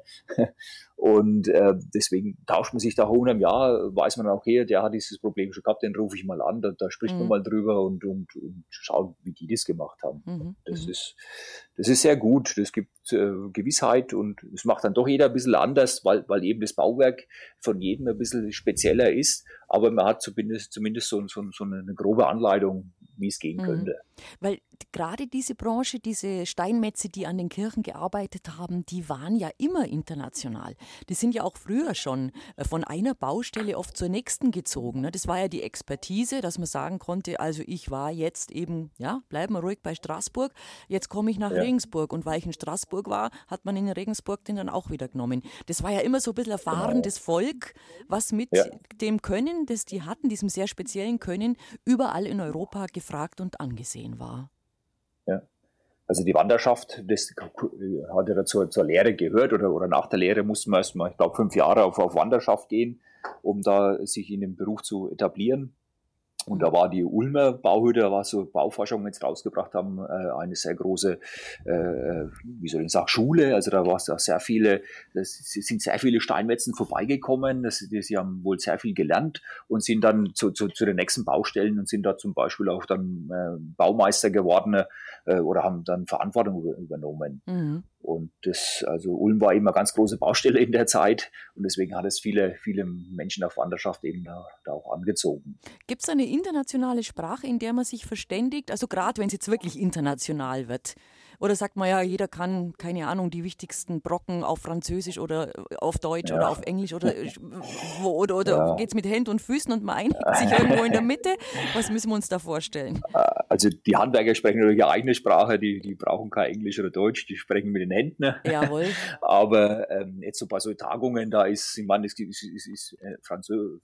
[SPEAKER 3] Und äh, deswegen tauscht man sich da hundert im Jahr, weiß man auch, okay, der hat dieses Problem schon gehabt, den rufe ich mal an, da, da spricht man
[SPEAKER 2] Mhm.
[SPEAKER 3] mal drüber und, und, und schaut, wie die das gemacht haben.
[SPEAKER 2] Mhm.
[SPEAKER 3] Das
[SPEAKER 2] Mhm.
[SPEAKER 3] ist, das ist sehr gut. Das gibt äh, Gewissheit und es macht dann doch jeder ein bisschen anders, weil, weil eben das Bauwerk von jedem ein bisschen spezieller ist. Aber man hat zumindest, zumindest so, so, so eine, eine grobe Anleitung, wie es gehen
[SPEAKER 2] Mhm.
[SPEAKER 3] könnte.
[SPEAKER 2] Weil gerade diese Branche, diese Steinmetze, die an den Kirchen gearbeitet haben, die waren ja immer international. Die sind ja auch früher schon äh, von einer Baustelle oft zur nächsten gezogen. Ne? Das war ja die Expertise, dass man sagen konnte, also ich war jetzt eben, ja, bleiben wir ruhig bei Straßburg, jetzt komme ich nach
[SPEAKER 3] Ja,
[SPEAKER 2] Regensburg. Und weil ich in Straßburg war, hat man in Regensburg den dann auch wieder genommen. Das war ja immer so ein bisschen
[SPEAKER 3] genau.
[SPEAKER 2] erfahrenes Volk, was mit
[SPEAKER 3] Ja.
[SPEAKER 2] dem Können, das die hatten, diesem sehr speziellen Können, überall in Europa gefragt und angesehen war.
[SPEAKER 3] Ja. Also die Wanderschaft, das hat ja dazu zur Lehre gehört oder, oder nach der Lehre mussten wir erstmal, ich glaube, fünf Jahre auf, auf Wanderschaft gehen, um da sich in dem Beruf zu etablieren. Und da war die Ulmer Bauhütte, da war so Bauforschung jetzt rausgebracht haben, äh, eine sehr große, äh, wie soll ich sagen, Schule. Also da war es auch sehr viele, es sind sehr viele Steinmetzen vorbeigekommen. Das, die, sie haben wohl sehr viel gelernt und sind dann zu, zu, zu den nächsten Baustellen und sind da zum Beispiel auch dann äh, Baumeister geworden äh, oder haben dann Verantwortung über, übernommen.
[SPEAKER 2] Mhm.
[SPEAKER 3] Und das, also Ulm war eben eine ganz große Baustelle in der Zeit und deswegen hat es viele, viele Menschen auf Wanderschaft eben da, da auch angezogen.
[SPEAKER 2] Gibt es eine internationale Sprache, in der man sich verständigt? Also gerade wenn es jetzt wirklich international wird. Oder sagt man ja, jeder kann, keine Ahnung, die wichtigsten Brocken auf Französisch oder auf Deutsch oder
[SPEAKER 3] Ja,
[SPEAKER 2] auf Englisch oder, wo, oder, oder
[SPEAKER 3] ja.
[SPEAKER 2] geht es mit Händen und Füßen und man einigt sich irgendwo in der Mitte? Was müssen wir uns da vorstellen?
[SPEAKER 3] Also die Handwerker sprechen natürlich ihre eigene Sprache, die, die brauchen kein Englisch oder Deutsch, die sprechen mit den Händen.
[SPEAKER 2] Jawohl.
[SPEAKER 3] Aber ähm, jetzt so bei so Tagungen, da ist, ich meine, es ist, ist, ist äh, Franzö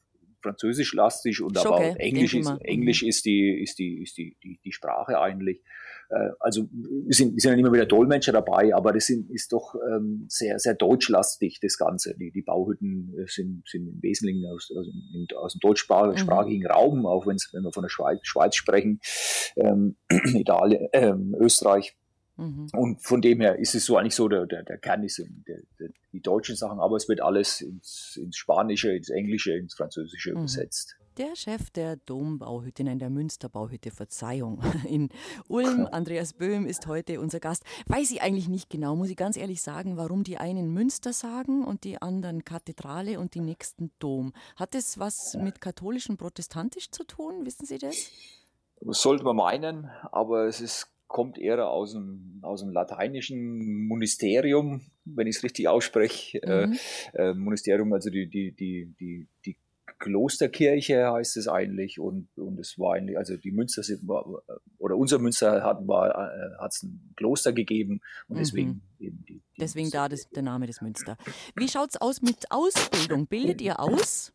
[SPEAKER 3] französischlastig und
[SPEAKER 2] Ist
[SPEAKER 3] aber
[SPEAKER 2] okay,
[SPEAKER 3] auch Englisch
[SPEAKER 2] denke
[SPEAKER 3] ist,
[SPEAKER 2] ich mal.
[SPEAKER 3] Englisch ist die, ist die, ist die, die, die Sprache eigentlich. Äh, also es sind, es sind ja immer wieder Dolmetscher dabei, aber das sind, ist doch ähm, sehr, sehr deutschlastig, das Ganze. Die, die Bauhütten sind, sind im Wesentlichen aus, aus, aus dem deutschsprachigen mhm. Raum, auch wenn's, wenn wir von der Schweiz, Schweiz sprechen, ähm, Italien, ähm, Österreich. Mhm. Und von dem her ist es so eigentlich so, der, der, der Kern ist der, der, die deutschen Sachen, aber es wird alles ins, ins Spanische, ins Englische, ins Französische mhm. übersetzt.
[SPEAKER 2] Der Chef der Dombauhütte, nein, der Münsterbauhütte, Verzeihung, in Ulm, Andreas Böhm, ist heute unser Gast. Weiß ich eigentlich nicht genau, muss ich ganz ehrlich sagen, warum die einen Münster sagen und die anderen Kathedrale und die nächsten Dom. Hat das was mit katholisch und protestantisch zu tun? Wissen Sie das?
[SPEAKER 3] Das sollte man meinen, aber es ist kommt eher aus dem, aus dem lateinischen Ministerium, wenn ich es richtig ausspreche. Mhm. Äh, äh, Ministerium, also die, die, die, die, die Klosterkirche heißt es eigentlich und, und es war eigentlich, also die Münster sind, oder unser Münster hat war, äh, hat es ein Kloster gegeben und deswegen mhm. eben die, die
[SPEAKER 2] Deswegen da das, der Name des Münster. Wie schaut es aus mit Ausbildung? Bildet ihr aus?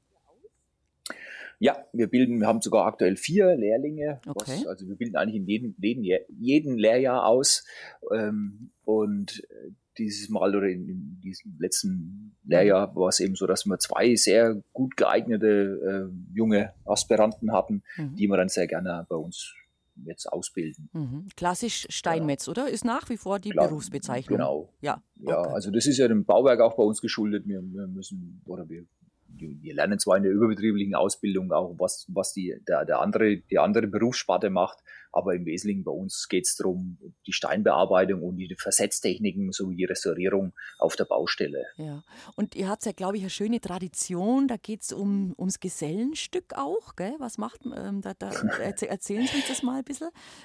[SPEAKER 3] Ja, wir bilden, wir haben sogar aktuell vier Lehrlinge.
[SPEAKER 2] Okay.
[SPEAKER 3] Was, also wir bilden eigentlich in jedem, jedem, jeden Lehrjahr aus. Ähm, und dieses Mal oder in, in diesem letzten Lehrjahr war es eben so, dass wir zwei sehr gut geeignete äh, junge Aspiranten hatten, mhm. die wir dann sehr gerne bei uns jetzt ausbilden.
[SPEAKER 2] Mhm. Klassisch Steinmetz, ja. Oder? Ist nach wie vor die
[SPEAKER 3] Klar,
[SPEAKER 2] Berufsbezeichnung.
[SPEAKER 3] Genau.
[SPEAKER 2] Ja,
[SPEAKER 3] ja
[SPEAKER 2] okay.
[SPEAKER 3] Also das ist ja dem Bauwerk auch bei uns geschuldet. Wir, wir müssen, oder wir Wir lernen zwar in der überbetrieblichen Ausbildung auch, was, was die, der, der andere, die andere Berufssparte macht, aber im Wesentlichen bei uns geht es darum, die Steinbearbeitung und die Versetztechniken sowie die Restaurierung auf der Baustelle.
[SPEAKER 2] Ja, und ihr habt ja, glaube ich, eine schöne Tradition, da geht es um, ums Gesellenstück auch, gell? Was macht ähm, da, da erzählen Sie uns das mal ein bisschen.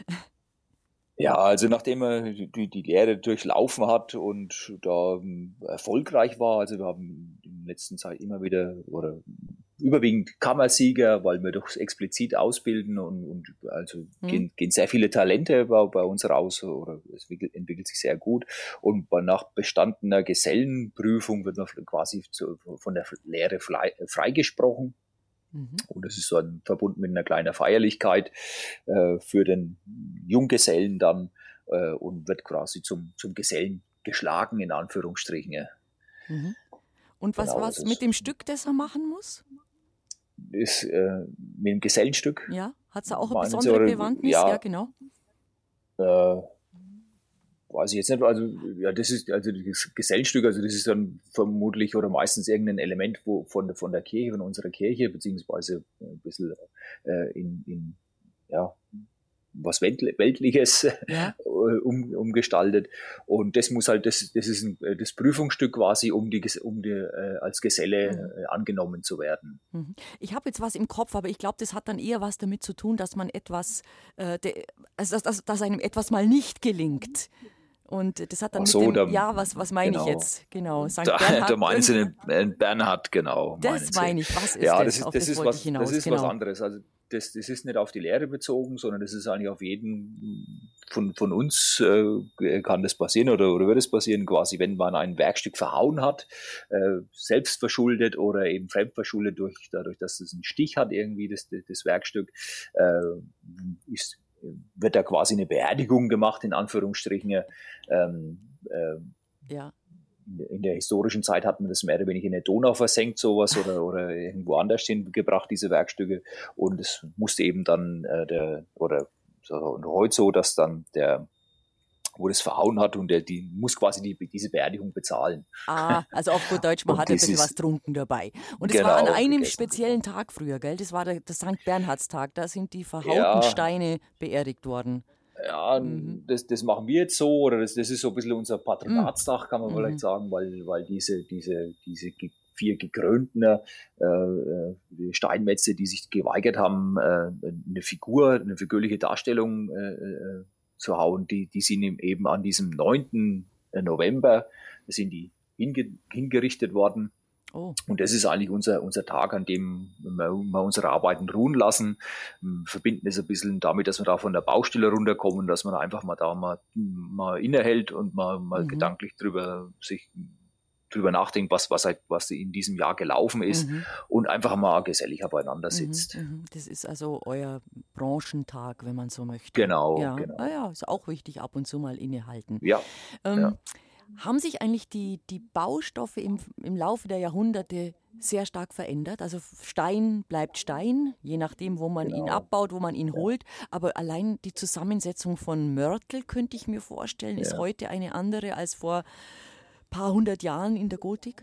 [SPEAKER 3] Ja, also nachdem er die, die Lehre durchlaufen hat und da erfolgreich war, also wir haben in der letzten Zeit immer wieder oder überwiegend Kammersieger, weil wir doch explizit ausbilden und, und also mhm. gehen, gehen sehr viele Talente bei, bei uns raus oder es entwickelt, entwickelt sich sehr gut und nach bestandener Gesellenprüfung wird man quasi zu, von der Lehre frei, freigesprochen. Und das ist so ein, verbunden mit einer kleinen Feierlichkeit äh, für den Junggesellen dann äh, und wird quasi zum, zum Gesellen geschlagen, in Anführungsstrichen. Ja.
[SPEAKER 2] Mhm. Und was, genau, was mit dem Stück, das er machen muss?
[SPEAKER 3] Ist, äh, mit dem Gesellenstück.
[SPEAKER 2] Ja, hat es auch eine besondere Sie, Bewandtnis?
[SPEAKER 3] Ja,
[SPEAKER 2] ja genau.
[SPEAKER 3] Äh, weiß ich jetzt nicht, also ja, das ist also das Gesellenstück, also das ist dann vermutlich oder meistens irgendein Element wo, von, von der Kirche, von unserer Kirche, beziehungsweise ein bisschen äh, in, in ja, was Weltliches ja. um, umgestaltet. Und das muss halt, das, das ist ein, das Prüfungsstück quasi, um die, um die äh, als Geselle mhm. äh, angenommen zu werden.
[SPEAKER 2] Ich habe jetzt was im Kopf, aber ich glaube, das hat dann eher was damit zu tun, dass man etwas, äh, de, also dass, dass, dass einem etwas mal nicht gelingt. Und das hat dann
[SPEAKER 3] so,
[SPEAKER 2] mit dem,
[SPEAKER 3] da,
[SPEAKER 2] ja, was, was meine
[SPEAKER 3] genau.
[SPEAKER 2] ich jetzt? Genau, Sankt
[SPEAKER 3] da,
[SPEAKER 2] Bernhard.
[SPEAKER 3] Da meinen Sie den Bernhard, genau.
[SPEAKER 2] Das meine ich, was ist
[SPEAKER 3] ja,
[SPEAKER 2] das?
[SPEAKER 3] das? Ist,
[SPEAKER 2] Auf
[SPEAKER 3] das,
[SPEAKER 2] das
[SPEAKER 3] ist
[SPEAKER 2] wollte
[SPEAKER 3] was,
[SPEAKER 2] ich hinaus.
[SPEAKER 3] das ist
[SPEAKER 2] genau.
[SPEAKER 3] was anderes. Also das, das ist nicht auf die Lehre bezogen, sondern das ist eigentlich auf jeden von, von uns äh, kann das passieren oder, oder wird es passieren, quasi, wenn man ein Werkstück verhauen hat, äh, selbst verschuldet oder eben fremdverschuldet durch, dadurch, dass es einen Stich hat, irgendwie das, das Werkstück, äh, ist, wird da quasi eine Beerdigung gemacht, in Anführungsstrichen. Ähm, äh,
[SPEAKER 2] ja.
[SPEAKER 3] In der historischen Zeit hat man das mehr oder weniger in der Donau versenkt, sowas, oder, oder irgendwo anders hingebracht, diese Werkstücke. Und es musste eben dann äh, der, oder so, und heute so, dass dann der, wo das verhauen hat und der, die muss quasi die, diese Beerdigung bezahlen.
[SPEAKER 2] Ah, also auf gut Deutsch, man und hat ein bisschen ist, was trunken dabei. Und es
[SPEAKER 3] genau,
[SPEAKER 2] war an einem
[SPEAKER 3] gegessen. speziellen
[SPEAKER 2] Tag früher, gell? Das war der, der Sankt Bernhardstag, da sind die verhauten
[SPEAKER 3] ja.
[SPEAKER 2] Steine beerdigt worden.
[SPEAKER 3] Ja, mhm. das, das machen wir jetzt so, oder das, das ist so ein bisschen unser Patronatstag, kann man mhm. vielleicht sagen, weil, weil diese, diese, diese vier gekrönten äh, Steinmetze, die sich geweigert haben, äh, eine Figur, eine figürliche Darstellung äh, zu hauen, die, die sind eben an diesem neunten November, da sind die hinge, hingerichtet worden. Oh. Und das ist eigentlich unser, unser Tag, an dem wir, wir unsere Arbeiten ruhen lassen, verbinden es ein bisschen damit, dass wir da von der Baustelle runterkommen, dass man einfach mal da mal, mal innehält und mal, mal mhm. gedanklich drüber sich drüber nachdenkt, was, was, halt, was in diesem Jahr gelaufen ist
[SPEAKER 2] Mhm.
[SPEAKER 3] und einfach mal geselliger beieinander
[SPEAKER 2] Mhm,
[SPEAKER 3] sitzt.
[SPEAKER 2] mhm. Das ist also euer Branchentag, wenn man so möchte.
[SPEAKER 3] Genau,
[SPEAKER 2] Ja,
[SPEAKER 3] genau.
[SPEAKER 2] ah ja, ist auch wichtig, ab und zu mal innehalten.
[SPEAKER 3] Ja,
[SPEAKER 2] Ähm,
[SPEAKER 3] ja.
[SPEAKER 2] Haben sich eigentlich die, die Baustoffe im, im Laufe der Jahrhunderte sehr stark verändert? Also Stein bleibt Stein, je nachdem, wo man ihn
[SPEAKER 3] Genau.
[SPEAKER 2] abbaut, wo man ihn holt. Aber allein die Zusammensetzung von Mörtel, könnte ich mir vorstellen, ist
[SPEAKER 3] Ja.
[SPEAKER 2] heute eine andere als vor ein paar hundert Jahren in der Gotik?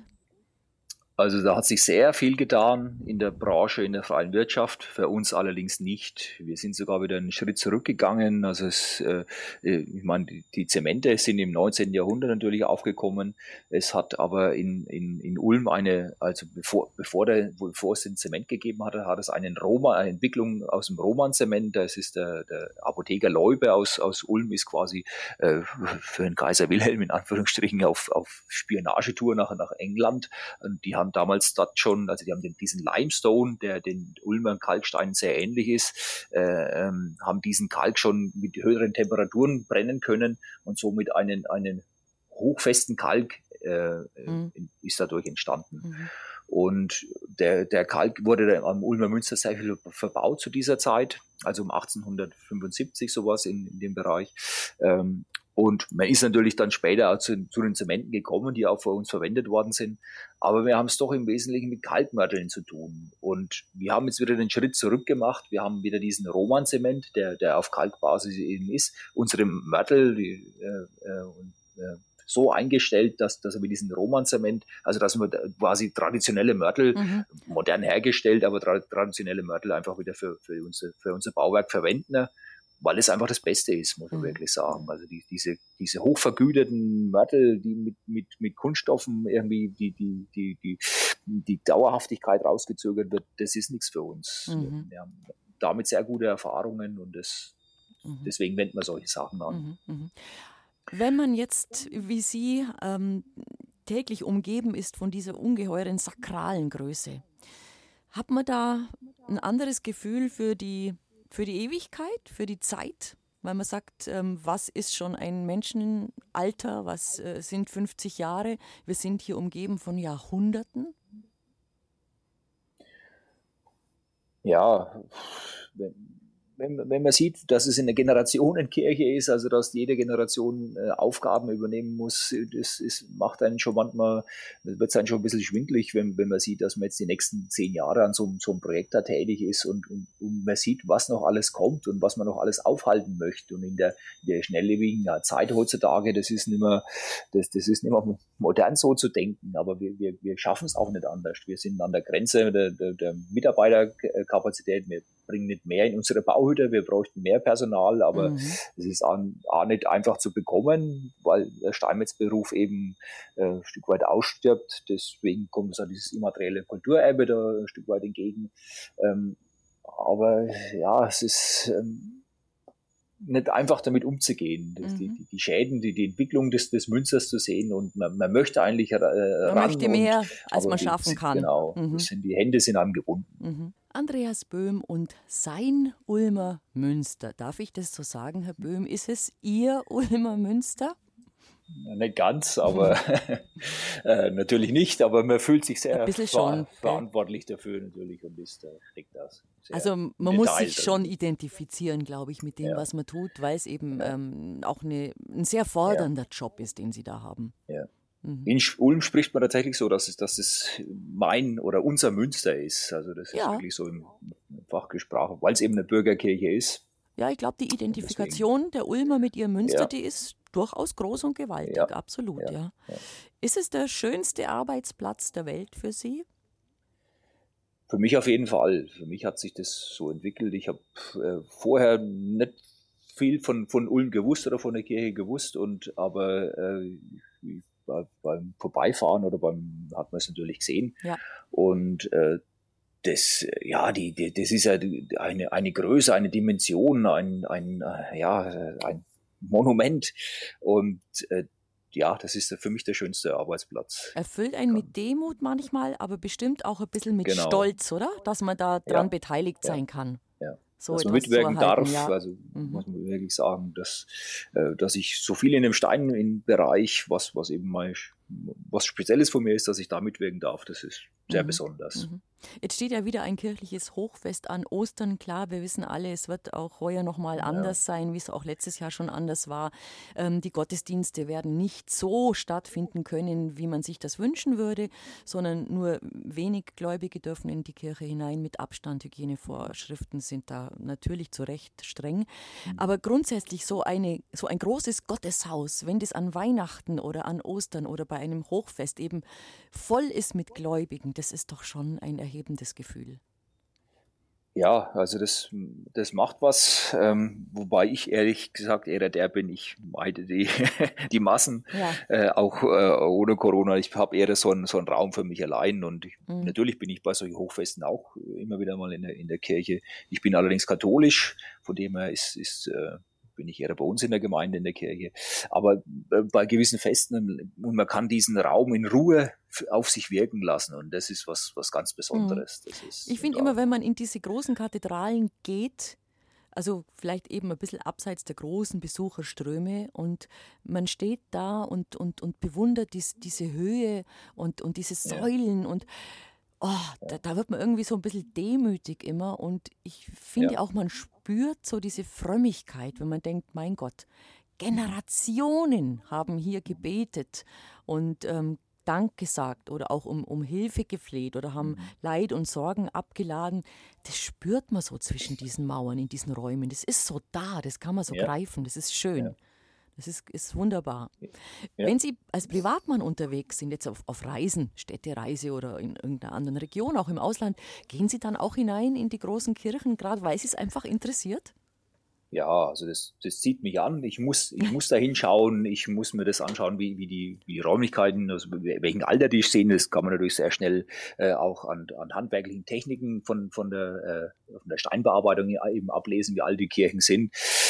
[SPEAKER 3] Also da hat sich sehr viel getan in der Branche, in der freien Wirtschaft, für uns allerdings nicht. Wir sind sogar wieder einen Schritt zurückgegangen. Also es, äh, ich meine, die, die Zemente sind im neunzehnten Jahrhundert natürlich aufgekommen. Es hat aber in, in, in Ulm eine, also bevor, bevor, der, bevor es den Zement gegeben hatte, hat es einen Roma, eine Entwicklung aus dem Roman-Zement. Das ist der, der Apotheker Leube aus, aus Ulm, ist quasi äh, für den Kaiser Wilhelm in Anführungsstrichen auf, auf Spionagetour nach, nach England. Und die haben damals dort schon, also die haben den, diesen Limestone, der den Ulmer Kalksteinen sehr ähnlich ist, äh, ähm, haben diesen Kalk schon mit höheren Temperaturen brennen können und somit einen, einen hochfesten Kalk äh,
[SPEAKER 2] Mhm.
[SPEAKER 3] ist dadurch entstanden.
[SPEAKER 2] Mhm.
[SPEAKER 3] Und der, der Kalk wurde am Ulmer Münster sehr viel verbaut zu dieser Zeit, also um achtzehnhundertfünfundsiebzig sowas in, in dem Bereich. Ähm, und man ist natürlich dann später auch zu, zu den Zementen gekommen, die auch für uns verwendet worden sind. Aber wir haben es doch im Wesentlichen mit Kalkmörteln zu tun. Und wir haben jetzt wieder den Schritt zurück gemacht. Wir haben wieder diesen Roman-Zement, der, der auf Kalkbasis eben ist. Unsere Mörtel, die, äh, äh, so eingestellt, dass, dass wir mit diesem Roman-Zement, also dass wir quasi traditionelle Mörtel,
[SPEAKER 2] Mhm.
[SPEAKER 3] modern hergestellt, aber tra- traditionelle Mörtel einfach wieder für, für, unser, für unser Bauwerk verwenden, weil es einfach das Beste ist, muss man
[SPEAKER 2] Mhm.
[SPEAKER 3] wirklich sagen. Also die, diese, diese hochvergüteten Mörtel, die mit, mit, mit Kunststoffen irgendwie die, die, die, die, die Dauerhaftigkeit rausgezögert wird, das ist nichts für uns.
[SPEAKER 2] Mhm.
[SPEAKER 3] Wir haben damit sehr gute Erfahrungen und das,
[SPEAKER 2] Mhm.
[SPEAKER 3] deswegen wenden wir solche Sachen an.
[SPEAKER 2] Mhm. Mhm. Wenn man jetzt, wie Sie, ähm, täglich umgeben ist von dieser ungeheuren sakralen Größe, hat man da ein anderes Gefühl für die, für die Ewigkeit, für die Zeit? Weil man sagt, ähm, was ist schon ein Menschenalter, was äh, sind fünfzig Jahre? Wir sind hier umgeben von Jahrhunderten.
[SPEAKER 3] Ja, wenn, wenn, wenn man sieht, dass es eine Generationenkirche ist, also dass jede Generation äh, Aufgaben übernehmen muss, das ist, macht einen schon manchmal, wird es einen schon ein bisschen schwindelig, wenn, wenn man sieht, dass man jetzt die nächsten zehn Jahre an so, so einem Projekt da tätig ist und, und, und man sieht, was noch alles kommt und was man noch alles aufhalten möchte. Und in der, in der schnelllebigen Zeit heutzutage, das ist nicht mehr, das, das ist nicht mehr modern so zu denken, aber wir, wir, wir schaffen es auch nicht anders. Wir sind an der Grenze der, der, der Mitarbeiterkapazität, wir bringen nicht mehr in unsere Bauhütte, wir bräuchten mehr Personal, aber
[SPEAKER 2] Mhm.
[SPEAKER 3] es ist auch, auch nicht einfach zu bekommen, weil der Steinmetzberuf eben äh, ein Stück weit ausstirbt. Deswegen kommt es auch dieses immaterielle Kulturerbe da ein Stück weit entgegen. Ähm, aber ja, es ist ähm, nicht einfach damit umzugehen, das,
[SPEAKER 2] Mhm.
[SPEAKER 3] die, die, die Schäden, die, die Entwicklung des, des Münsters zu sehen und man, man möchte eigentlich äh,
[SPEAKER 2] Man
[SPEAKER 3] ran
[SPEAKER 2] möchte
[SPEAKER 3] und,
[SPEAKER 2] mehr, als
[SPEAKER 3] aber
[SPEAKER 2] man
[SPEAKER 3] die,
[SPEAKER 2] schaffen kann.
[SPEAKER 3] Genau,
[SPEAKER 2] Mhm.
[SPEAKER 3] das sind, die Hände sind einem gebunden.
[SPEAKER 2] Mhm. Andreas Böhm und sein Ulmer Münster. Darf ich das so sagen, Herr Böhm? Ist es Ihr Ulmer Münster?
[SPEAKER 3] Ja, nicht ganz, aber äh, natürlich nicht, aber man fühlt sich sehr
[SPEAKER 2] Ein bisschen
[SPEAKER 3] ver
[SPEAKER 2] schon, gell?
[SPEAKER 3] verantwortlich dafür natürlich und ist, äh, steckt das sehr
[SPEAKER 2] Also
[SPEAKER 3] im
[SPEAKER 2] man muss
[SPEAKER 3] Detail
[SPEAKER 2] sich
[SPEAKER 3] drin.
[SPEAKER 2] schon identifizieren, glaube ich, mit dem,
[SPEAKER 3] Ja.
[SPEAKER 2] was man tut, weil es eben
[SPEAKER 3] Ja.
[SPEAKER 2] ähm, auch eine, ein sehr fordernder Job ist, den Sie da haben.
[SPEAKER 3] Ja.
[SPEAKER 2] Mhm.
[SPEAKER 3] In Ulm spricht man tatsächlich so, dass es, dass es mein oder unser Münster ist. Also das ist
[SPEAKER 2] Ja.
[SPEAKER 3] wirklich so im Fachgesprache, weil es eben eine Bürgerkirche ist.
[SPEAKER 2] Ja, ich glaube, die Identifikation der Ulmer mit ihrem Münster,
[SPEAKER 3] Ja.
[SPEAKER 2] die ist durchaus groß und gewaltig,
[SPEAKER 3] Ja.
[SPEAKER 2] absolut, ja.
[SPEAKER 3] Ja. Ja.
[SPEAKER 2] Ist es der schönste Arbeitsplatz der Welt für Sie?
[SPEAKER 3] Für mich auf jeden Fall. Für mich hat sich das so entwickelt. Ich habe äh, vorher nicht viel von, von Ulm gewusst oder von der Kirche gewusst, und aber äh, bei, beim Vorbeifahren oder beim hat man es natürlich gesehen.
[SPEAKER 2] Ja.
[SPEAKER 3] Und äh, das, ja, die, die, das ist ja eine, eine Größe, eine Dimension, ein, ein, äh, ja, ein Monument. Und äh, ja, das ist für mich der schönste Arbeitsplatz.
[SPEAKER 2] Erfüllt einen mit Demut manchmal, aber bestimmt auch ein bisschen mit
[SPEAKER 3] Genau.
[SPEAKER 2] Stolz, oder? Dass man da dran
[SPEAKER 3] Ja.
[SPEAKER 2] beteiligt
[SPEAKER 3] Ja.
[SPEAKER 2] sein kann.
[SPEAKER 3] Ja.
[SPEAKER 2] So
[SPEAKER 3] Dass man
[SPEAKER 2] etwas zu
[SPEAKER 3] mitwirken
[SPEAKER 2] erhalten,
[SPEAKER 3] darf,
[SPEAKER 2] ja.
[SPEAKER 3] also
[SPEAKER 2] Mhm.
[SPEAKER 3] muss man wirklich sagen, dass, äh, dass ich so viel in dem Steinbereich, was, was eben mein, was Spezielles von mir ist, dass ich da mitwirken darf. Das ist sehr
[SPEAKER 2] Mhm.
[SPEAKER 3] besonders.
[SPEAKER 2] Mhm. Jetzt steht ja wieder ein kirchliches Hochfest an. Ostern, klar, wir wissen alle, es wird auch heuer nochmal
[SPEAKER 3] Ja.
[SPEAKER 2] anders sein, wie es auch letztes Jahr schon anders war. Ähm, die Gottesdienste werden nicht so stattfinden können, wie man sich das wünschen würde, sondern nur wenig Gläubige dürfen in die Kirche hinein mit Abstand. Hygienevorschriften sind da natürlich zu Recht streng. Aber grundsätzlich so, eine, so ein großes Gotteshaus, wenn das an Weihnachten oder an Ostern oder bei einem Hochfest eben voll ist mit Gläubigen, das ist doch schon ein erhebendes Gefühl.
[SPEAKER 3] Ja, also das, das macht was, ähm, wobei ich ehrlich gesagt eher der bin, ich meide die, die Massen,
[SPEAKER 2] Ja.
[SPEAKER 3] äh, auch äh, ohne Corona. Ich habe eher so einen, so einen Raum für mich allein und ich,
[SPEAKER 2] Mhm.
[SPEAKER 3] natürlich bin ich bei solchen Hochfesten auch immer wieder mal in der, in der Kirche. Ich bin allerdings katholisch, von dem her ist, ist äh, bin ich eher bei uns in der Gemeinde in der Kirche. Aber äh, bei gewissen Festen, und man kann diesen Raum in Ruhe f- auf sich wirken lassen und das ist was, was ganz Besonderes. Das ist,
[SPEAKER 2] Ich finde
[SPEAKER 3] da-
[SPEAKER 2] immer, wenn man in diese großen Kathedralen geht, also vielleicht eben ein bisschen abseits der großen Besucherströme und man steht da und, und, und bewundert dies, diese Höhe und, und diese
[SPEAKER 3] Ja.
[SPEAKER 2] Säulen und oh, da, da wird man irgendwie so ein bisschen demütig immer und ich finde
[SPEAKER 3] Ja.
[SPEAKER 2] auch, man spürt so diese Frömmigkeit, wenn man denkt, mein Gott, Generationen haben hier gebetet und ähm, Dank gesagt oder auch um, um Hilfe gefleht oder haben Leid und Sorgen abgeladen. Das spürt man so zwischen diesen Mauern, in diesen Räumen. Das ist so da, das kann man so
[SPEAKER 3] Ja.
[SPEAKER 2] greifen, das ist schön.
[SPEAKER 3] Ja.
[SPEAKER 2] Das ist, ist wunderbar.
[SPEAKER 3] Ja.
[SPEAKER 2] Wenn Sie als Privatmann unterwegs sind, jetzt auf, auf Reisen, Städtereise oder in irgendeiner anderen Region, auch im Ausland, gehen Sie dann auch hinein in die großen Kirchen, gerade weil Sie es einfach interessiert?
[SPEAKER 3] Ja, also das, das zieht mich an. Ich muss, ich muss da hinschauen. Ich muss mir das anschauen, wie, wie, die, wie die Räumlichkeiten, also welchen Alter die stehen. Das kann man natürlich sehr schnell äh, auch an, an handwerklichen Techniken von, von, der, äh, von der Steinbearbeitung eben ablesen, wie alt die Kirchen sind.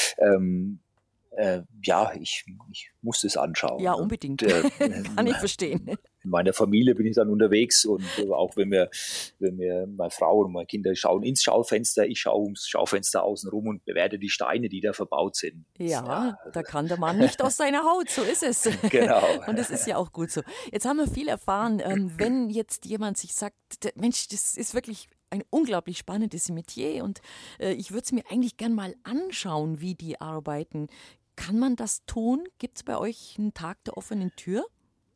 [SPEAKER 3] Ähm, äh, ja, ich, ich muss das anschauen.
[SPEAKER 2] Ja,
[SPEAKER 3] ne?
[SPEAKER 2] unbedingt.
[SPEAKER 3] Und, äh,
[SPEAKER 2] Kann ich verstehen.
[SPEAKER 3] in meiner Familie bin ich dann unterwegs und auch wenn wir, wenn wir, meine Frau und meine Kinder schauen ins Schaufenster, ich schaue ums Schaufenster außen rum und bewerte die Steine, die da verbaut sind.
[SPEAKER 2] Ja, da kann der Mann nicht aus seiner Haut, so ist es.
[SPEAKER 3] Genau.
[SPEAKER 2] Und das ist ja auch gut so. Jetzt haben wir viel erfahren, ähm, wenn jetzt jemand sich sagt, der- Mensch, das ist wirklich ein unglaublich spannendes Metier und äh, ich würde es mir eigentlich gern mal anschauen, wie die arbeiten. Kann man das tun? Gibt es bei euch einen Tag der offenen Tür?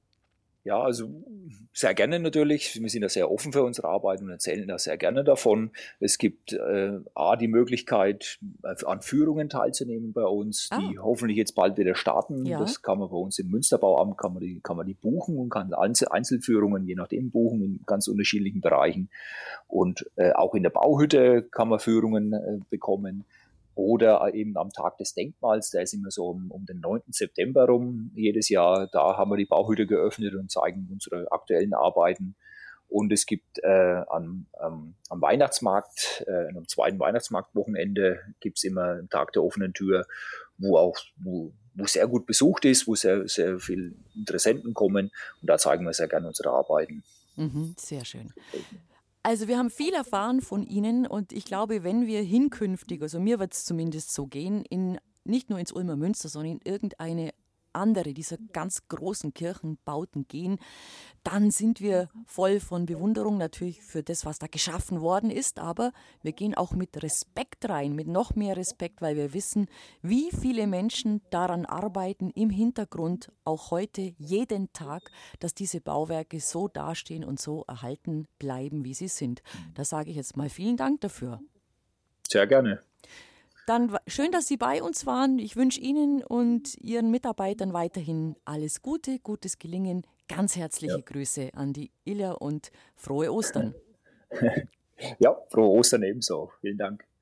[SPEAKER 3] Ja, also sehr gerne natürlich. Wir sind da sehr offen für unsere Arbeit und erzählen da sehr gerne davon. Es gibt äh, A, die Möglichkeit, an Führungen teilzunehmen bei uns,
[SPEAKER 2] Ah.
[SPEAKER 3] die hoffentlich jetzt bald wieder starten.
[SPEAKER 2] Ja.
[SPEAKER 3] Das kann man bei uns im Münsterbauamt, kann man die, kann man die buchen und kann Einzel- Einzelführungen, je nachdem, buchen in ganz unterschiedlichen Bereichen. Und äh, auch in der Bauhütte kann man Führungen äh, bekommen. Oder eben am Tag des Denkmals, der ist immer so um, um den neunten September rum jedes Jahr. Da haben wir die Bauhütte geöffnet und zeigen unsere aktuellen Arbeiten. Und es gibt äh, am, am, am Weihnachtsmarkt, äh, am zweiten Weihnachtsmarktwochenende gibt es immer einen Tag der offenen Tür, wo auch wo, wo sehr gut besucht ist, wo sehr, sehr viele Interessenten kommen. Und da zeigen wir sehr gerne unsere Arbeiten.
[SPEAKER 2] Mhm, sehr schön. Also wir haben viel erfahren von Ihnen und ich glaube, wenn wir hinkünftig, also mir wird es zumindest so gehen, in, nicht nur ins Ulmer Münster, sondern in irgendeine andere dieser ganz großen Kirchenbauten gehen, dann sind wir voll von Bewunderung natürlich für das, was da geschaffen worden ist, aber wir gehen auch mit Respekt rein, mit noch mehr Respekt, weil wir wissen, wie viele Menschen daran arbeiten im Hintergrund, auch heute, jeden Tag, dass diese Bauwerke so dastehen und so erhalten bleiben, wie sie sind. Da sage ich jetzt mal vielen Dank dafür.
[SPEAKER 3] Sehr gerne.
[SPEAKER 2] Dann wa- schön, dass Sie bei uns waren. Ich wünsche Ihnen und Ihren Mitarbeitern weiterhin alles Gute, gutes Gelingen. Ganz herzliche
[SPEAKER 3] Ja.
[SPEAKER 2] Grüße an die Illa und frohe Ostern.
[SPEAKER 3] Ja, frohe Ostern ebenso. Vielen Dank.